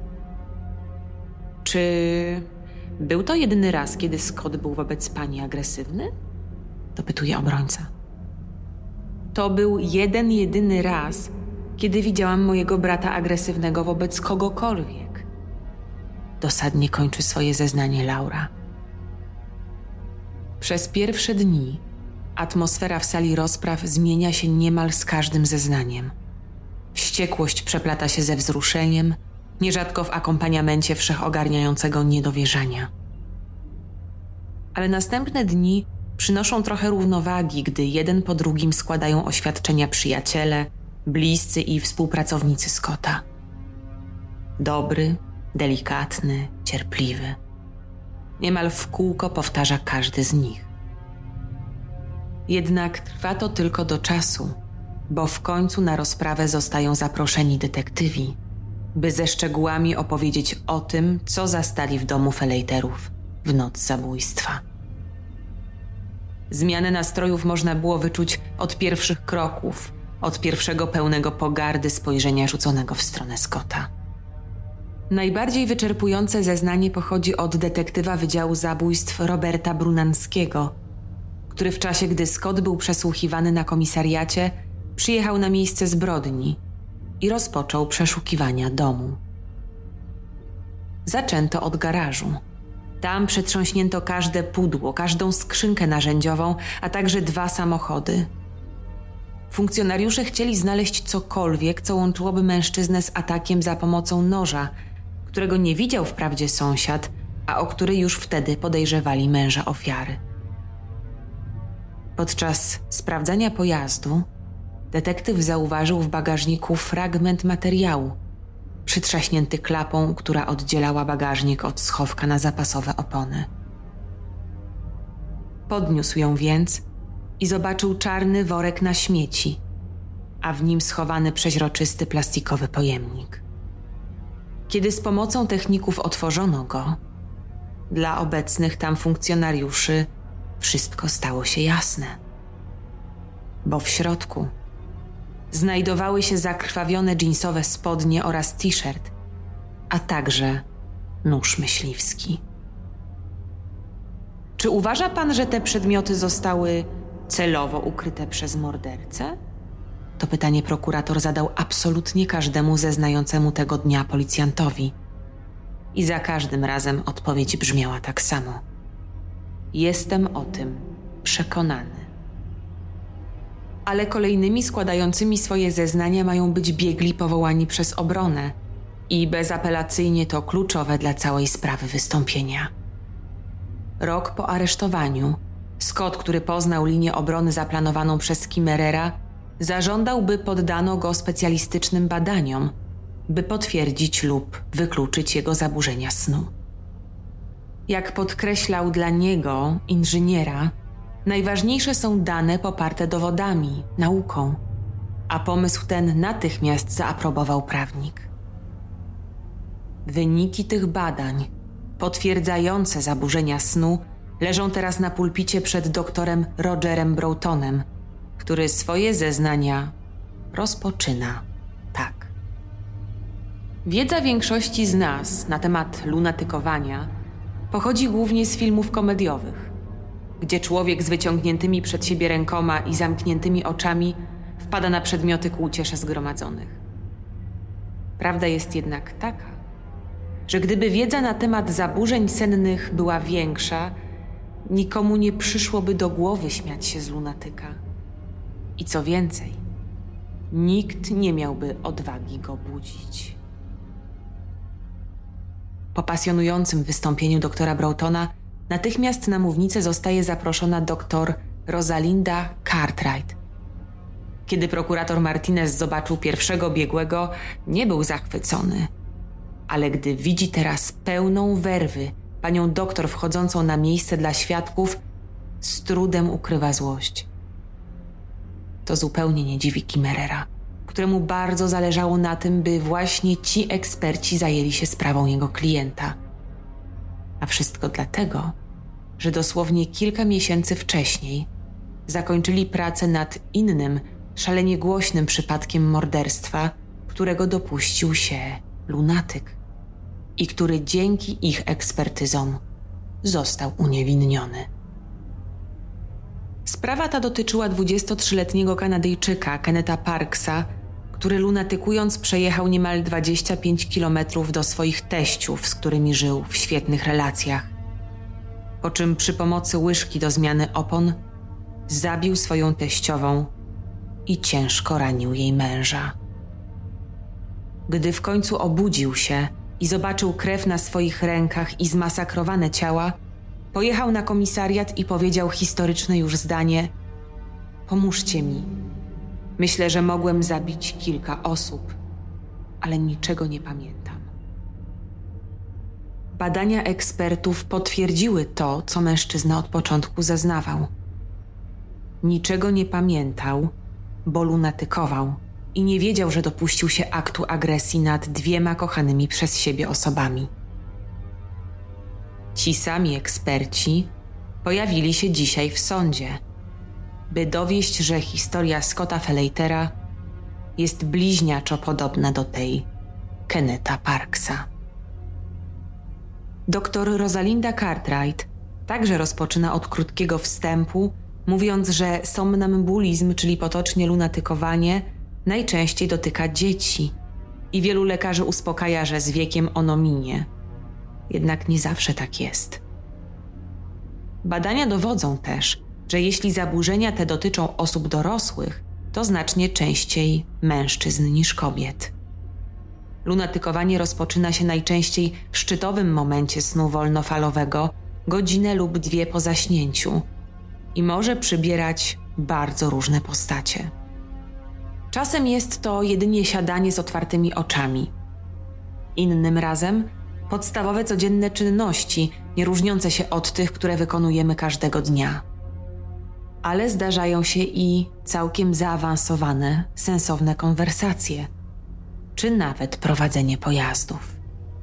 Speaker 1: Czy był to jedyny raz, kiedy Scott był wobec pani agresywny? Dopytuje obrońca. To był jeden, jedyny raz, kiedy widziałam mojego brata agresywnego wobec kogokolwiek. Dosadnie kończy swoje zeznanie Laura. Przez pierwsze dni atmosfera w sali rozpraw zmienia się niemal z każdym zeznaniem. Wściekłość przeplata się ze wzruszeniem, nierzadko w akompaniamencie wszechogarniającego niedowierzania. Ale następne dni przynoszą trochę równowagi, gdy jeden po drugim składają oświadczenia przyjaciele, bliscy i współpracownicy Scotta. Dobry, delikatny, cierpliwy. Niemal w kółko powtarza każdy z nich. Jednak trwa to tylko do czasu, bo w końcu na rozprawę zostają zaproszeni detektywi, by ze szczegółami opowiedzieć o tym, co zastali w domu Felejterów w noc zabójstwa. Zmianę nastrojów można było wyczuć od pierwszych kroków, od pierwszego pełnego pogardy spojrzenia rzuconego w stronę Scotta. Najbardziej wyczerpujące zeznanie pochodzi od detektywa Wydziału Zabójstw Roberta Brunanskiego, który w czasie, gdy Scott był przesłuchiwany na komisariacie, przyjechał na miejsce zbrodni i rozpoczął przeszukiwania domu. Zaczęto od garażu. Tam przetrząśnięto każde pudło, każdą skrzynkę narzędziową, a także dwa samochody. Funkcjonariusze chcieli znaleźć cokolwiek, co łączyłoby mężczyznę z atakiem za pomocą noża, którego nie widział wprawdzie sąsiad, a o który już wtedy podejrzewali męża ofiary. Podczas sprawdzania pojazdu detektyw zauważył w bagażniku fragment materiału, przytrzaśnięty klapą, która oddzielała bagażnik od schowka na zapasowe opony. Podniósł ją więc i zobaczył czarny worek na śmieci, a w nim schowany przeźroczysty plastikowy pojemnik. Kiedy z pomocą techników otworzono go, dla obecnych tam funkcjonariuszy wszystko stało się jasne, bo w środku znajdowały się zakrwawione dżinsowe spodnie oraz t-shirt, a także nóż myśliwski. Czy uważa pan, że te przedmioty zostały celowo ukryte przez mordercę? To pytanie prokurator zadał absolutnie każdemu zeznającemu tego dnia policjantowi. I za każdym razem odpowiedź brzmiała tak samo. Jestem o tym przekonany. Ale kolejnymi składającymi swoje zeznania mają być biegli powołani przez obronę i bezapelacyjnie to kluczowe dla całej sprawy wystąpienia. Rok po aresztowaniu Scott, który poznał linię obrony zaplanowaną przez Kimmerera, zażądał, by poddano go specjalistycznym badaniom, by potwierdzić lub wykluczyć jego zaburzenia snu. Jak podkreślał dla niego, inżyniera, najważniejsze są dane poparte dowodami, nauką, a pomysł ten natychmiast zaaprobował prawnik. Wyniki tych badań, potwierdzające zaburzenia snu, leżą teraz na pulpicie przed doktorem Rogerem Broughtonem, który swoje zeznania rozpoczyna tak. Wiedza większości z nas na temat lunatykowania pochodzi głównie z filmów komediowych, gdzie człowiek z wyciągniętymi przed siebie rękoma i zamkniętymi oczami wpada na przedmioty ku uciesze zgromadzonych. Prawda jest jednak taka, że gdyby wiedza na temat zaburzeń sennych była większa, nikomu nie przyszłoby do głowy śmiać się z lunatyka. I co więcej, nikt nie miałby odwagi go budzić. Po pasjonującym wystąpieniu doktora Broughtona natychmiast na mównicę zostaje zaproszona doktor Rosalinda Cartwright. Kiedy prokurator Martinez zobaczył pierwszego biegłego, nie był zachwycony. Ale gdy widzi teraz pełną werwy panią doktor wchodzącą na miejsce dla świadków, z trudem ukrywa złość. To zupełnie nie dziwi Kimmerera, któremu bardzo zależało na tym, by właśnie ci eksperci zajęli się sprawą jego klienta. A wszystko dlatego, że dosłownie kilka miesięcy wcześniej zakończyli pracę nad innym, szalenie głośnym przypadkiem morderstwa, którego dopuścił się lunatyk i który dzięki ich ekspertyzom został uniewinniony. Sprawa ta dotyczyła dwudziestotrzyletniego Kanadyjczyka Kennetha Parksa, który lunatykując przejechał niemal dwadzieścia pięć kilometrów do swoich teściów, z którymi żył w świetnych relacjach. Po czym przy pomocy łyżki do zmiany opon zabił swoją teściową i ciężko ranił jej męża. Gdy w końcu obudził się i zobaczył krew na swoich rękach i zmasakrowane ciała, pojechał na komisariat i powiedział historyczne już zdanie: pomóżcie mi. Myślę, że mogłem zabić kilka osób, ale niczego nie pamiętam. Badania ekspertów potwierdziły to, co mężczyzna od początku zeznawał. Niczego nie pamiętał, bo lunatykował i nie wiedział, że dopuścił się aktu agresji nad dwiema kochanymi przez siebie osobami. Ci sami eksperci pojawili się dzisiaj w sądzie, by dowieść, że historia Scotta Fellatera jest bliźniaczo podobna do tej Kennetha Parksa. Doktor Rosalinda Cartwright także rozpoczyna od krótkiego wstępu, mówiąc, że somnambulizm, czyli potocznie lunatykowanie, najczęściej dotyka dzieci i wielu lekarzy uspokaja, że z wiekiem ono minie. Jednak nie zawsze tak jest. Badania dowodzą też, że jeśli zaburzenia te dotyczą osób dorosłych, to znacznie częściej mężczyzn niż kobiet. Lunatykowanie rozpoczyna się najczęściej w szczytowym momencie snu wolnofalowego, godzinę lub dwie po zaśnięciu i może przybierać bardzo różne postacie. Czasem jest to jedynie siadanie z otwartymi oczami. Innym razem podstawowe codzienne czynności, nie różniące się od tych, które wykonujemy każdego dnia. Ale zdarzają się i całkiem zaawansowane, sensowne konwersacje, czy nawet prowadzenie pojazdów.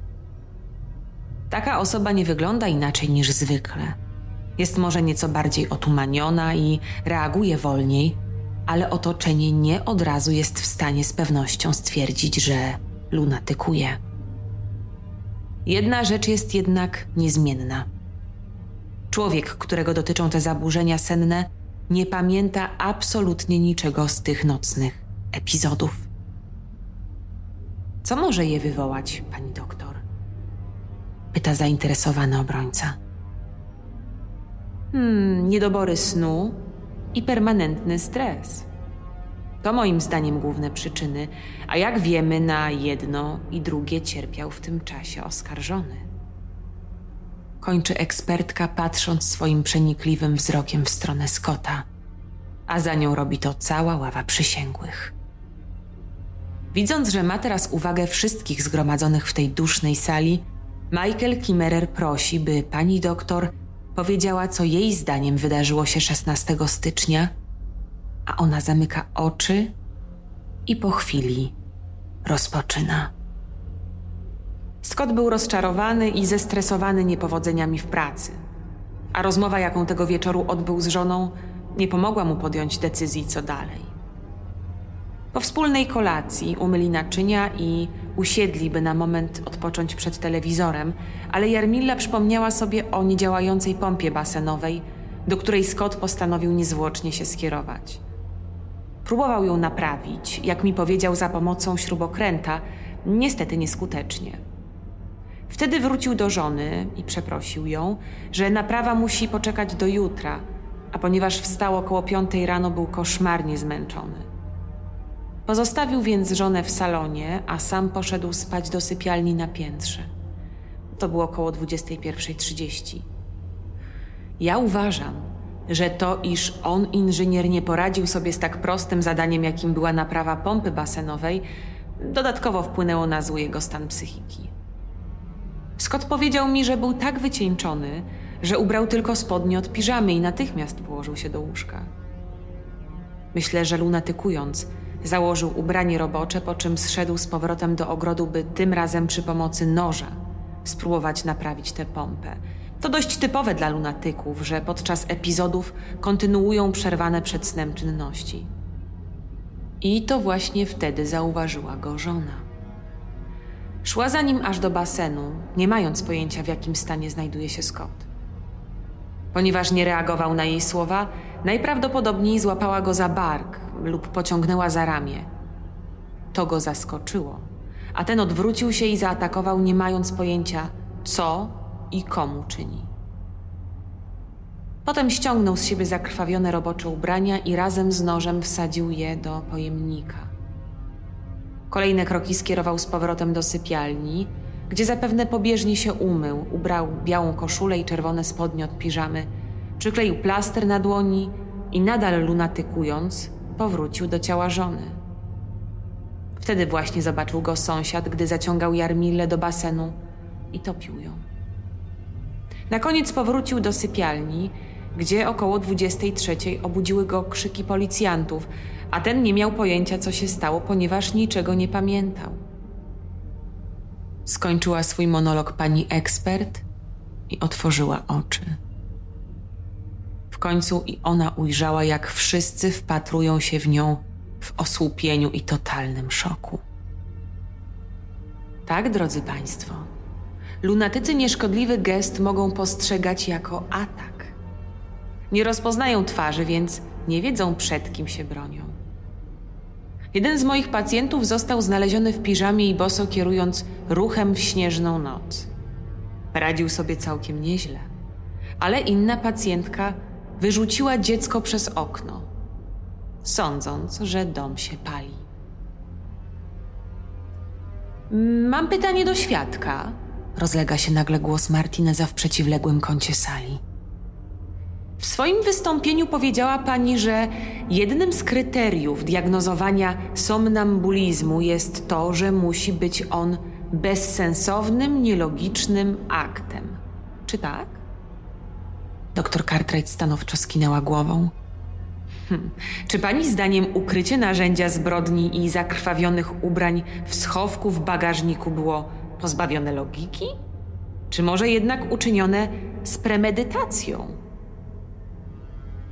Speaker 1: Taka osoba nie wygląda inaczej niż zwykle. Jest może nieco bardziej otumaniona i reaguje wolniej, ale otoczenie nie od razu jest w stanie z pewnością stwierdzić, że lunatykuje. Jedna rzecz jest jednak niezmienna. Człowiek, którego dotyczą te zaburzenia senne, nie pamięta absolutnie niczego z tych nocnych epizodów. Co może je wywołać, pani doktor? Pyta zainteresowany obrońca. Hmm, niedobory snu i permanentny stres. To moim zdaniem główne przyczyny, a jak wiemy, na jedno i drugie cierpiał w tym czasie oskarżony. Kończy ekspertka, patrząc swoim przenikliwym wzrokiem w stronę Scotta, a za nią robi to cała ława przysięgłych. Widząc, że ma teraz uwagę wszystkich zgromadzonych w tej dusznej sali, Michael Kimmerer prosi, by pani doktor powiedziała, co jej zdaniem wydarzyło się szesnastego stycznia, a ona zamyka oczy i po chwili rozpoczyna. Scott był rozczarowany i zestresowany niepowodzeniami w pracy, a rozmowa, jaką tego wieczoru odbył z żoną, nie pomogła mu podjąć decyzji, co dalej. Po wspólnej kolacji umyli naczynia i usiedli, by na moment odpocząć przed telewizorem, ale Jarmilla przypomniała sobie o niedziałającej pompie basenowej, do której Scott postanowił niezwłocznie się skierować. Próbował ją naprawić, jak mi powiedział, za pomocą śrubokręta, niestety nieskutecznie. Wtedy wrócił do żony i przeprosił ją, że naprawa musi poczekać do jutra, a ponieważ wstał około piątej rano, był koszmarnie zmęczony. Pozostawił więc żonę w salonie, a sam poszedł spać do sypialni na piętrze. To było około dwudziestej pierwszej trzydzieści. Ja uważam, że to, iż on, inżynier, nie poradził sobie z tak prostym zadaniem, jakim była naprawa pompy basenowej, dodatkowo wpłynęło na zły jego stan psychiki. Scott powiedział mi, że był tak wycieńczony, że ubrał tylko spodnie od piżamy i natychmiast położył się do łóżka. Myślę, że lunatykując, założył ubranie robocze, po czym zszedł z powrotem do ogrodu, by tym razem przy pomocy noża spróbować naprawić tę pompę. To dość typowe dla lunatyków, że podczas epizodów kontynuują przerwane przed snem czynności. I to właśnie wtedy zauważyła go żona. Szła za nim aż do basenu, nie mając pojęcia, w jakim stanie znajduje się Scott. Ponieważ nie reagował na jej słowa, najprawdopodobniej złapała go za bark lub pociągnęła za ramię. To go zaskoczyło, a ten odwrócił się i zaatakował, nie mając pojęcia, co i komu czyni. Potem ściągnął z siebie zakrwawione robocze ubrania i razem z nożem wsadził je do pojemnika. Kolejne kroki skierował z powrotem do sypialni, gdzie zapewne pobieżnie się umył, ubrał białą koszulę i czerwone spodnie od piżamy, przykleił plaster na dłoni i nadal lunatykując, powrócił do ciała żony. Wtedy właśnie zobaczył go sąsiad, gdy zaciągał Jarmillę do basenu i topił ją. Na koniec powrócił do sypialni, gdzie około dwudziestej trzeciej obudziły go krzyki policjantów, a ten nie miał pojęcia, co się stało, ponieważ niczego nie pamiętał. Skończyła swój monolog pani ekspert i otworzyła oczy. W końcu i ona ujrzała, jak wszyscy wpatrują się w nią w osłupieniu i totalnym szoku. Tak, drodzy państwo, lunatycy nieszkodliwy gest mogą postrzegać jako atak. Nie rozpoznają twarzy, więc nie wiedzą, przed kim się bronią. Jeden z moich pacjentów został znaleziony w piżamie i boso, kierując ruchem w śnieżną noc. Radził sobie całkiem nieźle, ale inna pacjentka wyrzuciła dziecko przez okno, sądząc, że dom się pali. Mam pytanie do świadka. Rozlega się nagle głos Martineza w przeciwległym kącie sali. W swoim wystąpieniu powiedziała pani, że jednym z kryteriów diagnozowania somnambulizmu jest to, że musi być on bezsensownym, nielogicznym aktem. Czy tak? Doktor Cartwright stanowczo skinęła głową. Hmm. Czy pani zdaniem ukrycie narzędzia zbrodni i zakrwawionych ubrań w schowku w bagażniku było pozbawione logiki? Czy może jednak uczynione z premedytacją?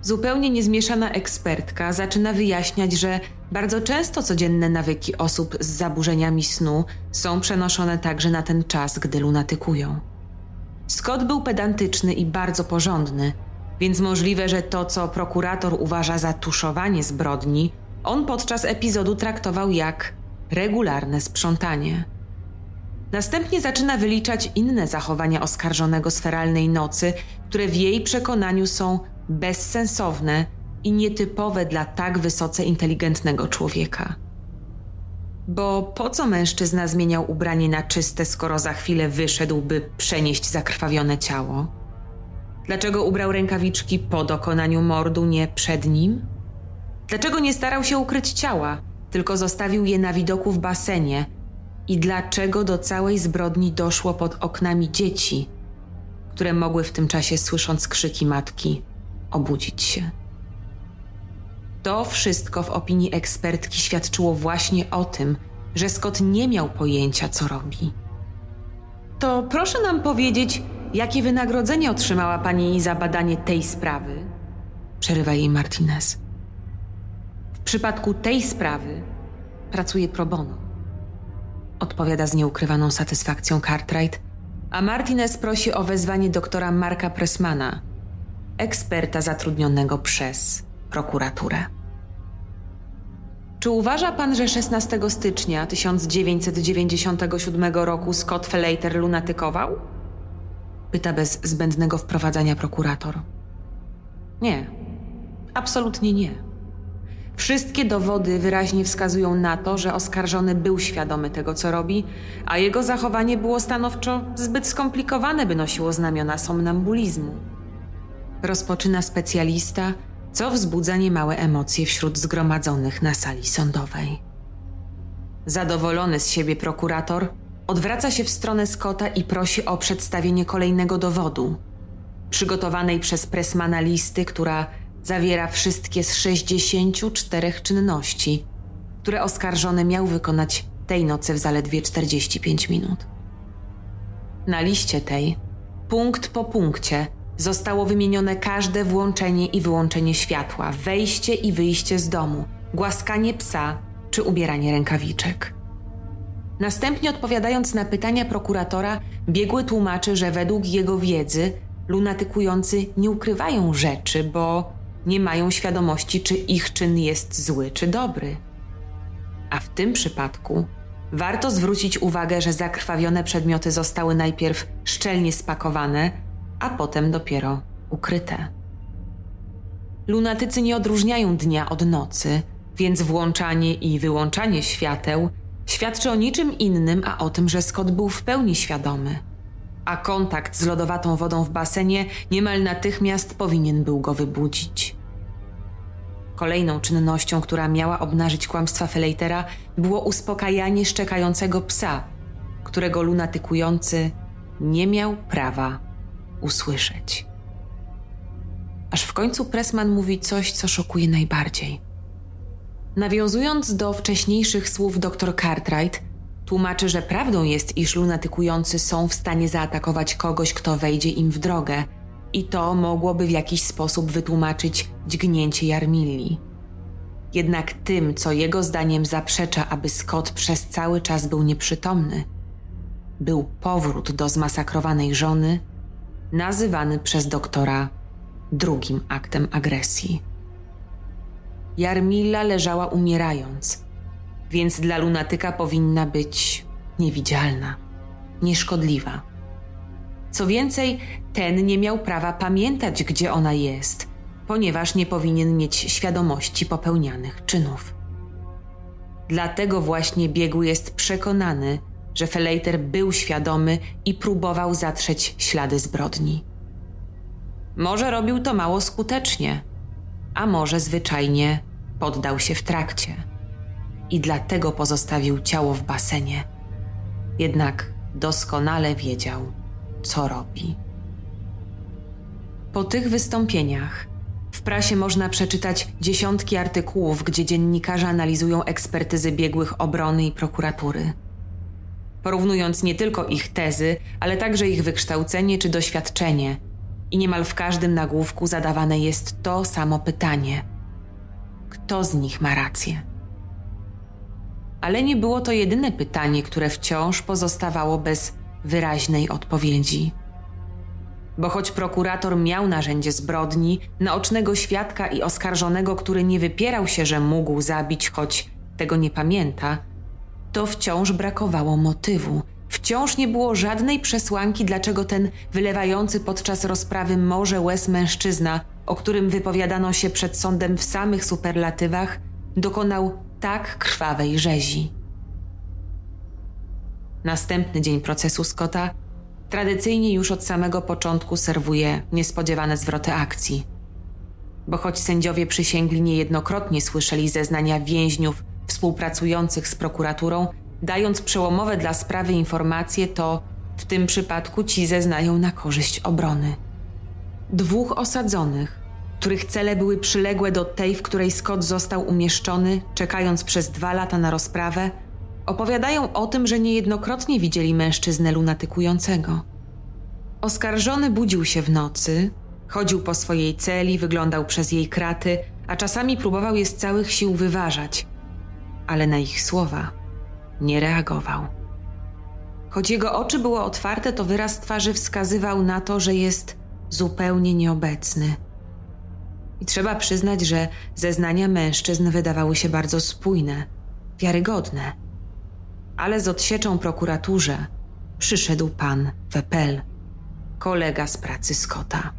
Speaker 1: zupełnie niezmieszana ekspertka zaczyna wyjaśniać, że bardzo często codzienne nawyki osób z zaburzeniami snu są przenoszone także na ten czas, gdy lunatykują. Scott był pedantyczny i bardzo porządny, więc możliwe, że to, co prokurator uważa za tuszowanie zbrodni, on podczas epizodu traktował jak regularne sprzątanie. Następnie zaczyna wyliczać inne zachowania oskarżonego z feralnej nocy, które w jej przekonaniu są bezsensowne i nietypowe dla tak wysoce inteligentnego człowieka. Bo po co mężczyzna zmieniał ubranie na czyste, skoro za chwilę wyszedł, by przenieść zakrwawione ciało? Dlaczego ubrał rękawiczki po dokonaniu mordu, nie przed nim? Dlaczego nie starał się ukryć ciała, tylko zostawił je na widoku w basenie? I dlaczego do całej zbrodni doszło pod oknami dzieci, które mogły w tym czasie, słysząc krzyki matki, obudzić się? To wszystko w opinii ekspertki świadczyło właśnie o tym, że Scott nie miał pojęcia, co robi. To proszę nam powiedzieć, jakie wynagrodzenie otrzymała pani za badanie tej sprawy? Przerywa jej Martinez. W przypadku tej sprawy pracuję pro bono. Odpowiada z nieukrywaną satysfakcją Cartwright, a Martinez prosi o wezwanie doktora Marka Pressmana, eksperta zatrudnionego przez prokuraturę. Czy uważa pan, że szesnastego stycznia tysiąc dziewięćset dziewięćdziesiątego siódmego roku Scott Feleiter lunatykował? Pyta bez zbędnego wprowadzania prokurator. Nie, absolutnie nie. Wszystkie dowody wyraźnie wskazują na to, że oskarżony był świadomy tego, co robi, a jego zachowanie było stanowczo zbyt skomplikowane, by nosiło znamiona somnambulizmu. Rozpoczyna specjalista, co wzbudza niemałe emocje wśród zgromadzonych na sali sądowej. Zadowolony z siebie prokurator odwraca się w stronę Scotta i prosi o przedstawienie kolejnego dowodu, przygotowanej przez Pressmana listy, która zawiera wszystkie z sześćdziesięciu czterech czynności, które oskarżony miał wykonać tej nocy w zaledwie czterdzieści pięć minut. Na liście tej, punkt po punkcie, zostało wymienione każde włączenie i wyłączenie światła, wejście i wyjście z domu, głaskanie psa czy ubieranie rękawiczek. Następnie, odpowiadając na pytania prokuratora, biegły tłumaczy, że według jego wiedzy lunatykujący nie ukrywają rzeczy, bo nie mają świadomości, czy ich czyn jest zły czy dobry. A w tym przypadku warto zwrócić uwagę, że zakrwawione przedmioty zostały najpierw szczelnie spakowane, a potem dopiero ukryte. Lunatycy nie odróżniają dnia od nocy, więc włączanie i wyłączanie świateł świadczy o niczym innym, a o tym, że Scott był w pełni świadomy. A kontakt z lodowatą wodą w basenie niemal natychmiast powinien był go wybudzić. Kolejną czynnością, która miała obnażyć kłamstwa Feleitera, było uspokajanie szczekającego psa, którego lunatykujący nie miał prawa usłyszeć. Aż w końcu Pressman mówi coś, co szokuje najbardziej. Nawiązując do wcześniejszych słów dr Cartwright, tłumaczy, że prawdą jest, iż lunatykujący są w stanie zaatakować kogoś, kto wejdzie im w drogę, i to mogłoby w jakiś sposób wytłumaczyć dźgnięcie Jarmilli. Jednak tym, co jego zdaniem zaprzecza, aby Scott przez cały czas był nieprzytomny, był powrót do zmasakrowanej żony, nazywany przez doktora drugim aktem agresji. Jarmilla leżała umierając, więc dla lunatyka powinna być niewidzialna, nieszkodliwa. Co więcej, ten nie miał prawa pamiętać, gdzie ona jest, ponieważ nie powinien mieć świadomości popełnianych czynów. Dlatego właśnie biegły jest przekonany, że Feleiter był świadomy i próbował zatrzeć ślady zbrodni. Może robił to mało skutecznie, a może zwyczajnie poddał się w trakcie i dlatego pozostawił ciało w basenie. Jednak doskonale wiedział, co robi. Po tych wystąpieniach w prasie można przeczytać dziesiątki artykułów, gdzie dziennikarze analizują ekspertyzy biegłych obrony i prokuratury. Porównując nie tylko ich tezy, ale także ich wykształcenie czy doświadczenie i niemal w każdym nagłówku zadawane jest to samo pytanie. Kto z nich ma rację? Ale nie było to jedyne pytanie, które wciąż pozostawało bez wyraźnej odpowiedzi. Bo choć prokurator miał narzędzie zbrodni, naocznego świadka i oskarżonego, który nie wypierał się, że mógł zabić, choć tego nie pamięta, to wciąż brakowało motywu. Wciąż nie było żadnej przesłanki, dlaczego ten wylewający podczas rozprawy morze łez mężczyzna, o którym wypowiadano się przed sądem w samych superlatywach, dokonał tak krwawej rzezi. Następny dzień procesu Scotta tradycyjnie już od samego początku serwuje niespodziewane zwroty akcji. Bo choć sędziowie przysięgli niejednokrotnie słyszeli zeznania więźniów współpracujących z prokuraturą, dając przełomowe dla sprawy informacje, to w tym przypadku ci zeznają na korzyść obrony. Dwóch osadzonych, których cele były przyległe do tej, w której Scott został umieszczony, czekając przez dwa lata na rozprawę, opowiadają o tym, że niejednokrotnie widzieli mężczyznę lunatykującego. Oskarżony budził się w nocy, chodził po swojej celi, wyglądał przez jej kraty, a czasami próbował je z całych sił wyważać, ale na ich słowa nie reagował. Choć jego oczy były otwarte, to wyraz twarzy wskazywał na to, że jest zupełnie nieobecny. I trzeba przyznać, że zeznania mężczyzn wydawały się bardzo spójne, wiarygodne. Ale z odsieczą prokuraturze przyszedł pan Wepel, kolega z pracy Scotta.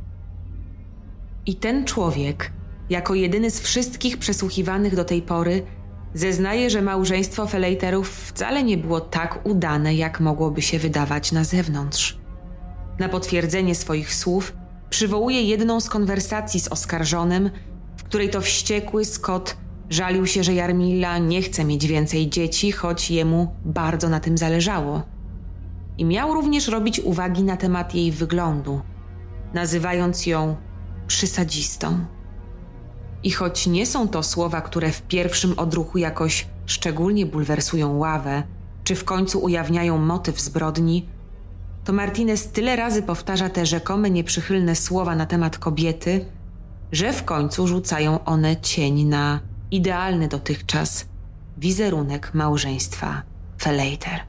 Speaker 1: I ten człowiek, jako jedyny z wszystkich przesłuchiwanych do tej pory, zeznaje, że małżeństwo Felejterów wcale nie było tak udane, jak mogłoby się wydawać na zewnątrz. Na potwierdzenie swoich słów przywołuje jedną z konwersacji z oskarżonym, w której to wściekły Scott żalił się, że Jarmila nie chce mieć więcej dzieci, choć jemu bardzo na tym zależało. I miał również robić uwagi na temat jej wyglądu, nazywając ją przysadzistą. I choć nie są to słowa, które w pierwszym odruchu jakoś szczególnie bulwersują ławę, czy w końcu ujawniają motyw zbrodni, to Martinez tyle razy powtarza te rzekome nieprzychylne słowa na temat kobiety, że w końcu rzucają one cień na idealny dotychczas wizerunek małżeństwa Felejter.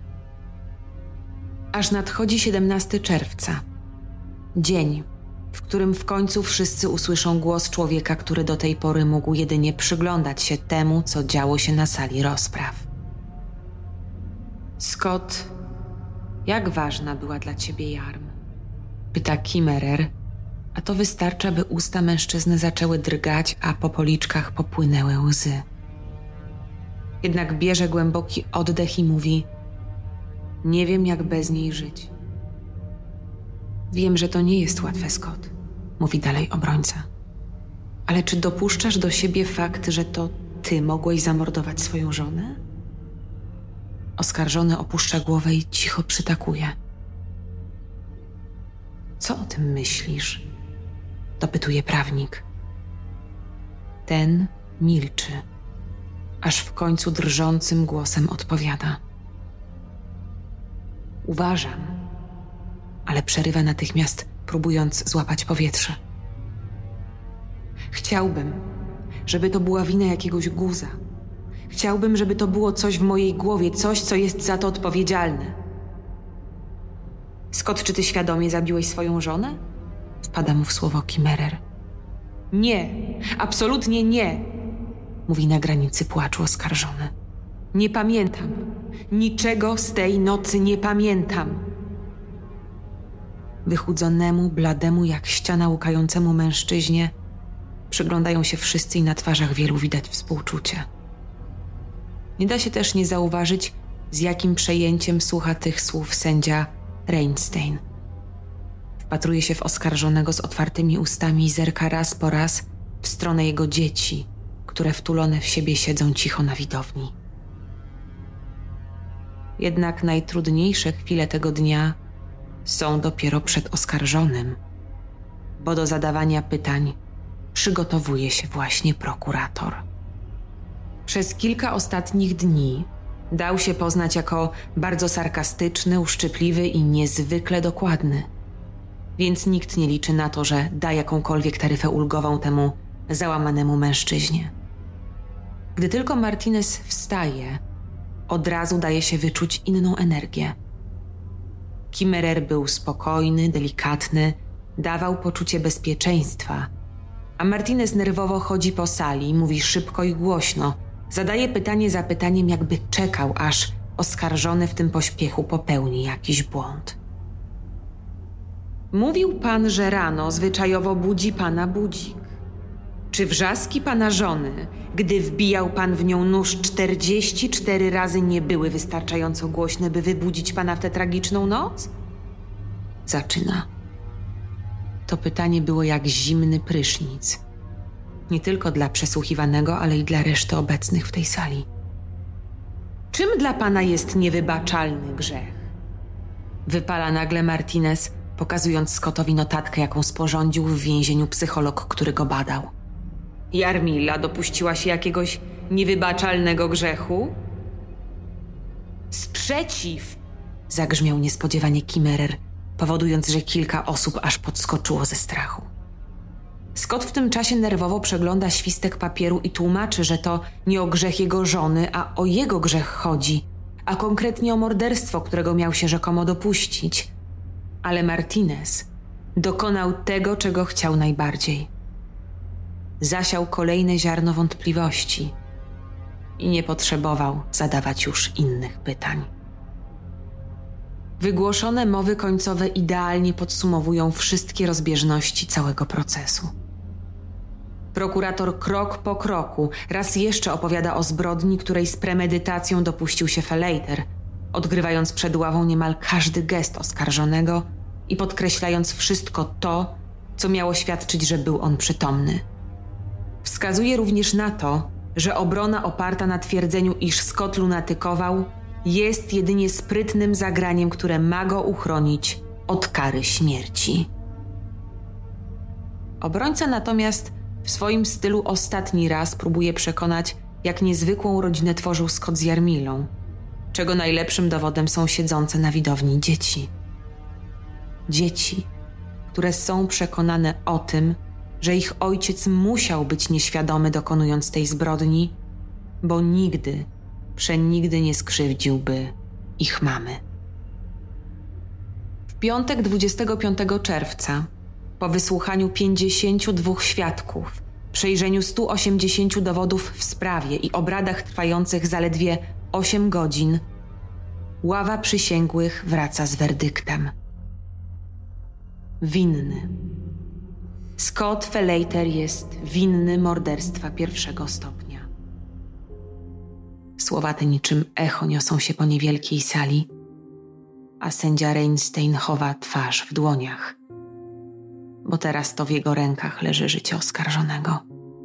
Speaker 1: Aż nadchodzi siedemnastego czerwca. Dzień, w którym w końcu wszyscy usłyszą głos człowieka, który do tej pory mógł jedynie przyglądać się temu, co działo się na sali rozpraw. Scott, jak ważna była dla ciebie Jarm? Pyta Kimmerer, a to wystarcza, by usta mężczyzny zaczęły drgać, a po policzkach popłynęły łzy. Jednak bierze głęboki oddech i mówi: nie wiem, jak bez niej żyć. Wiem, że to nie jest łatwe, Scott, mówi dalej obrońca. Ale czy dopuszczasz do siebie fakt, że to ty mogłeś zamordować swoją żonę? Oskarżony opuszcza głowę i cicho przytakuje. Co o tym myślisz? Dopytuje prawnik. Ten milczy, aż w końcu drżącym głosem odpowiada. Uważam, ale przerywa natychmiast, próbując złapać powietrze. Chciałbym, żeby to była wina jakiegoś guza. Chciałbym, żeby to było coś w mojej głowie, coś, co jest za to odpowiedzialne. Scott, czy ty świadomie zabiłeś swoją żonę? Wpada mu w słowo Kimmerer. Nie, absolutnie nie, mówi na granicy płaczu oskarżony. Nie pamiętam. Niczego z tej nocy nie pamiętam. Wychudzonemu, blademu jak ściana łukającemu mężczyźnie przyglądają się wszyscy i na twarzach wielu widać współczucie. Nie da się też nie zauważyć, z jakim przejęciem słucha tych słów sędzia Reinstein. Wpatruje się w oskarżonego z otwartymi ustami i zerka raz po raz w stronę jego dzieci, które wtulone w siebie siedzą cicho na widowni. Jednak najtrudniejsze chwile tego dnia są dopiero przed oskarżonym, bo do zadawania pytań przygotowuje się właśnie prokurator. Przez kilka ostatnich dni dał się poznać jako bardzo sarkastyczny, uszczypliwy i niezwykle dokładny. więc nikt nie liczy na to, że da jakąkolwiek taryfę ulgową temu załamanemu mężczyźnie. Gdy tylko Martinez wstaje, od razu daje się wyczuć inną energię. Kimmerer był spokojny, delikatny, dawał poczucie bezpieczeństwa, a Martinez nerwowo chodzi po sali, mówi szybko i głośno, zadaje pytanie za pytaniem, jakby czekał, aż oskarżony w tym pośpiechu popełni jakiś błąd. Mówił pan, że rano zwyczajowo budzi pana budzik. Czy wrzaski pana żony, gdy wbijał pan w nią nóż czterdzieści cztery razy, nie były wystarczająco głośne, by wybudzić pana w tę tragiczną noc? Zaczyna. To pytanie było jak zimny prysznic. Nie tylko dla przesłuchiwanego, ale i dla reszty obecnych w tej sali. Czym dla pana jest niewybaczalny grzech? Wypala nagle Martinez, pokazując Scottowi notatkę, jaką sporządził w więzieniu psycholog, który go badał. Jarmila dopuściła się jakiegoś niewybaczalnego grzechu? Sprzeciw! Zagrzmiał niespodziewanie Kimmerer, powodując, że kilka osób aż podskoczyło ze strachu. Scott w tym czasie nerwowo przegląda świstek papieru i tłumaczy, że to nie o grzech jego żony, a o jego grzech chodzi, a konkretnie o morderstwo, którego miał się rzekomo dopuścić. Ale Martinez dokonał tego, czego chciał najbardziej. Zasiał kolejne ziarno wątpliwości i nie potrzebował zadawać już innych pytań. Wygłoszone mowy końcowe idealnie podsumowują wszystkie rozbieżności całego procesu. Prokurator krok po kroku raz jeszcze opowiada o zbrodni, której z premedytacją dopuścił się Felejter, odgrywając przed ławą niemal każdy gest oskarżonego i podkreślając wszystko to, co miało świadczyć, że był on przytomny. Wskazuje również na to, że obrona oparta na twierdzeniu, iż Scott lunatykował, jest jedynie sprytnym zagraniem, które ma go uchronić od kary śmierci. Obrońca natomiast w swoim stylu ostatni raz próbuje przekonać, jak niezwykłą rodzinę tworzył Scott z Jarmilą, czego najlepszym dowodem są siedzące na widowni dzieci. Dzieci, które są przekonane o tym, że ich ojciec musiał być nieświadomy, dokonując tej zbrodni, bo nigdy, przenigdy nie skrzywdziłby ich mamy. W piątek dwudziestego piątego czerwca, po wysłuchaniu pięćdziesięciu dwóch świadków, przejrzeniu stu osiemdziesięciu dowodów w sprawie i obradach trwających zaledwie osiem godzin, ława przysięgłych wraca z werdyktem. Winny. Scott Felejter jest winny morderstwa pierwszego stopnia. Słowa te niczym echo niosą się po niewielkiej sali, a sędzia Reinstein chowa twarz w dłoniach, bo teraz to w jego rękach leży życie oskarżonego.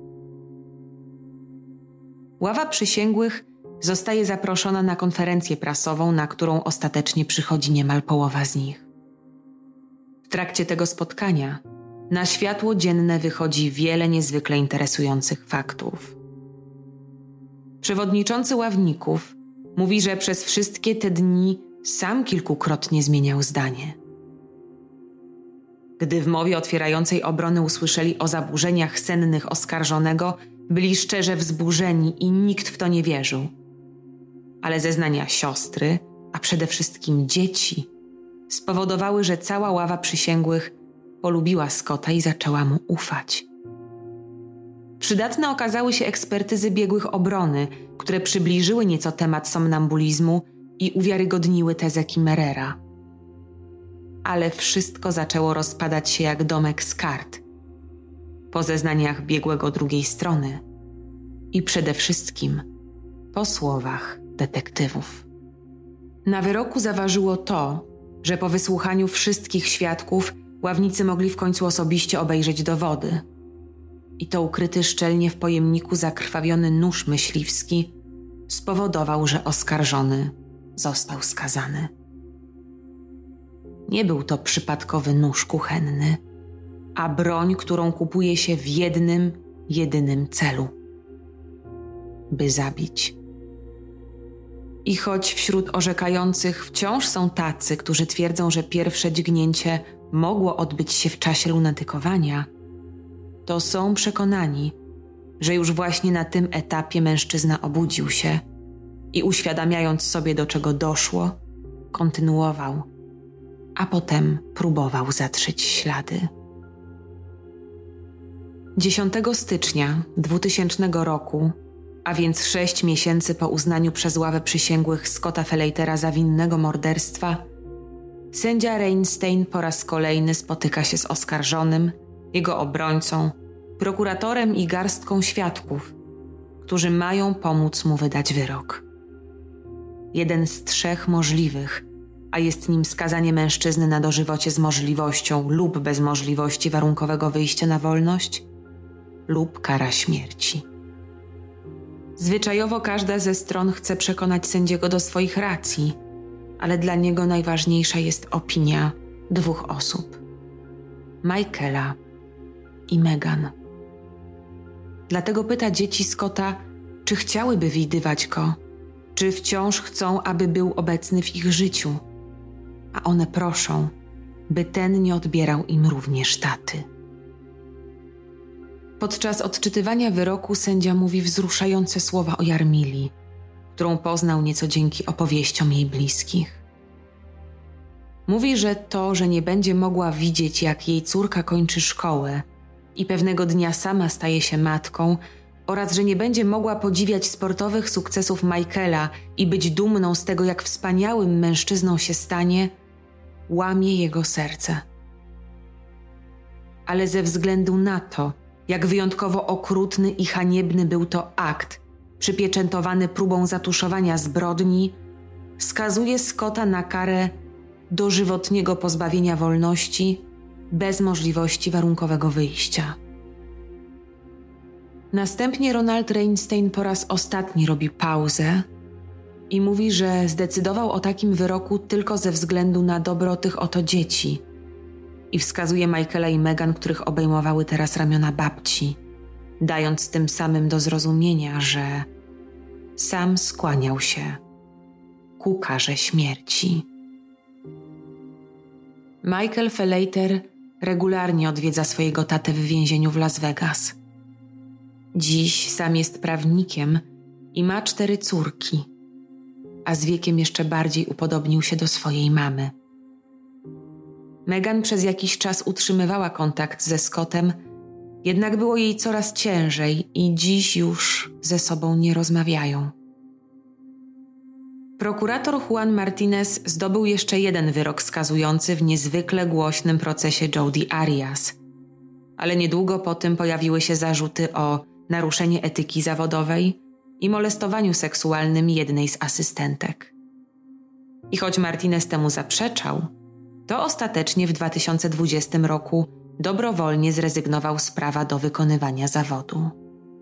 Speaker 1: Ława przysięgłych zostaje zaproszona na konferencję prasową, na którą ostatecznie przychodzi niemal połowa z nich. W trakcie tego spotkania na światło dzienne wychodzi wiele niezwykle interesujących faktów. Przewodniczący ławników mówi, że przez wszystkie te dni sam kilkukrotnie zmieniał zdanie. Gdy w mowie otwierającej obrony usłyszeli o zaburzeniach sennych oskarżonego, byli szczerze wzburzeni i nikt w to nie wierzył. Ale zeznania siostry, a przede wszystkim dzieci, spowodowały, że cała ława przysięgłych polubiła Scotta i zaczęła mu ufać. Przydatne okazały się ekspertyzy biegłych obrony, które przybliżyły nieco temat somnambulizmu i uwiarygodniły tezę Kimmerera. Ale wszystko zaczęło rozpadać się jak domek z kart. Po zeznaniach biegłego drugiej strony i przede wszystkim po słowach detektywów. Na wyroku zaważyło to, że po wysłuchaniu wszystkich świadków ławnicy mogli w końcu osobiście obejrzeć dowody. I to ukryty szczelnie w pojemniku zakrwawiony nóż myśliwski spowodował, że oskarżony został skazany. Nie był to przypadkowy nóż kuchenny, a broń, którą kupuje się w jednym, jedynym celu – by zabić. I choć wśród orzekających wciąż są tacy, którzy twierdzą, że pierwsze dźgnięcie mogło odbyć się w czasie lunatykowania, to są przekonani, że już właśnie na tym etapie mężczyzna obudził się i uświadamiając sobie, do czego doszło, kontynuował, a potem próbował zatrzeć ślady. dziesiątego stycznia dwutysięcznego roku, a więc sześć miesięcy po uznaniu przez ławę przysięgłych Scotta Fellatera za winnego morderstwa, sędzia Reinstein po raz kolejny spotyka się z oskarżonym, jego obrońcą, prokuratorem i garstką świadków, którzy mają pomóc mu wydać wyrok. Jeden z trzech możliwych, a jest nim skazanie mężczyzny na dożywocie z możliwością lub bez możliwości warunkowego wyjścia na wolność lub kara śmierci. Zwyczajowo każda ze stron chce przekonać sędziego do swoich racji, ale dla niego najważniejsza jest opinia dwóch osób: Michaela i Megan. Dlatego pyta dzieci Scotta, czy chciałyby widywać go, czy wciąż chcą, aby był obecny w ich życiu, a one proszą, by ten nie odbierał im również taty. Podczas odczytywania wyroku sędzia mówi wzruszające słowa o Jarmili, którą poznał nieco dzięki opowieściom jej bliskich. Mówi, że to, że nie będzie mogła widzieć, jak jej córka kończy szkołę i pewnego dnia sama staje się matką, oraz że nie będzie mogła podziwiać sportowych sukcesów Michaela i być dumną z tego, jak wspaniałym mężczyzną się stanie, łamie jego serce. Ale ze względu na to, jak wyjątkowo okrutny i haniebny był to akt, przypieczętowany próbą zatuszowania zbrodni, skazuje Scotta na karę dożywotniego pozbawienia wolności bez możliwości warunkowego wyjścia. Następnie Ronald Reinstein po raz ostatni robi pauzę i mówi, że zdecydował o takim wyroku tylko ze względu na dobro tych oto dzieci i wskazuje Michaela i Megan, których obejmowały teraz ramiona babci, dając tym samym do zrozumienia, że sam skłaniał się ku karze śmierci. Michael Fellater regularnie odwiedza swojego tatę w więzieniu w Las Vegas. Dziś sam jest prawnikiem i ma cztery córki, a z wiekiem jeszcze bardziej upodobnił się do swojej mamy. Megan przez jakiś czas utrzymywała kontakt ze Scottem, jednak było jej coraz ciężej i dziś już ze sobą nie rozmawiają. Prokurator Juan Martinez zdobył jeszcze jeden wyrok skazujący w niezwykle głośnym procesie Jodi Arias, ale niedługo po tym pojawiły się zarzuty o naruszenie etyki zawodowej i molestowaniu seksualnym jednej z asystentek. I choć Martinez temu zaprzeczał, to ostatecznie w dwa tysiące dwudziestym roku dobrowolnie zrezygnował z prawa do wykonywania zawodu.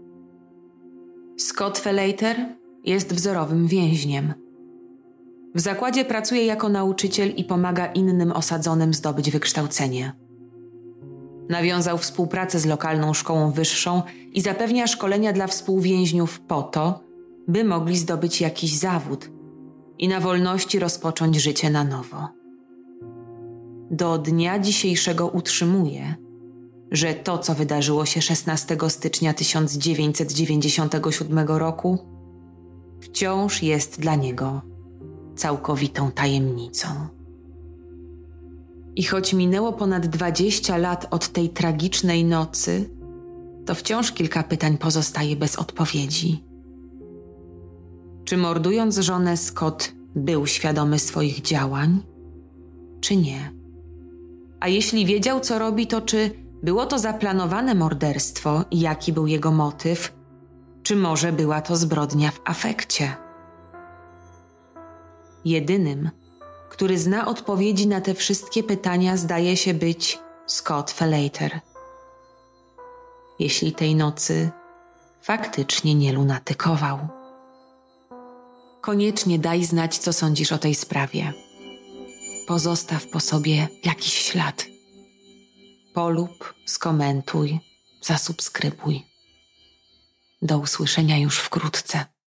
Speaker 1: Scott Fellater jest wzorowym więźniem. W zakładzie pracuje jako nauczyciel i pomaga innym osadzonym zdobyć wykształcenie. Nawiązał współpracę z lokalną szkołą wyższą i zapewnia szkolenia dla współwięźniów po to, by mogli zdobyć jakiś zawód i na wolności rozpocząć życie na nowo. Do dnia dzisiejszego utrzymuje, że to, co wydarzyło się szesnastego stycznia tysiąc dziewięćset dziewięćdziesiątego siódmego roku, wciąż jest dla niego całkowitą tajemnicą. I choć minęło ponad dwadzieścia lat od tej tragicznej nocy, to wciąż kilka pytań pozostaje bez odpowiedzi. Czy mordując żonę Scott był świadomy swoich działań, czy nie? A jeśli wiedział, co robi, to czy było to zaplanowane morderstwo i jaki był jego motyw, czy może była to zbrodnia w afekcie? Jedynym, który zna odpowiedzi na te wszystkie pytania, zdaje się być Scott Fellater. Jeśli tej nocy faktycznie nie lunatykował. Koniecznie daj znać, co sądzisz o tej sprawie. Pozostaw po sobie jakiś ślad. Polub, skomentuj, zasubskrybuj. Do usłyszenia już wkrótce.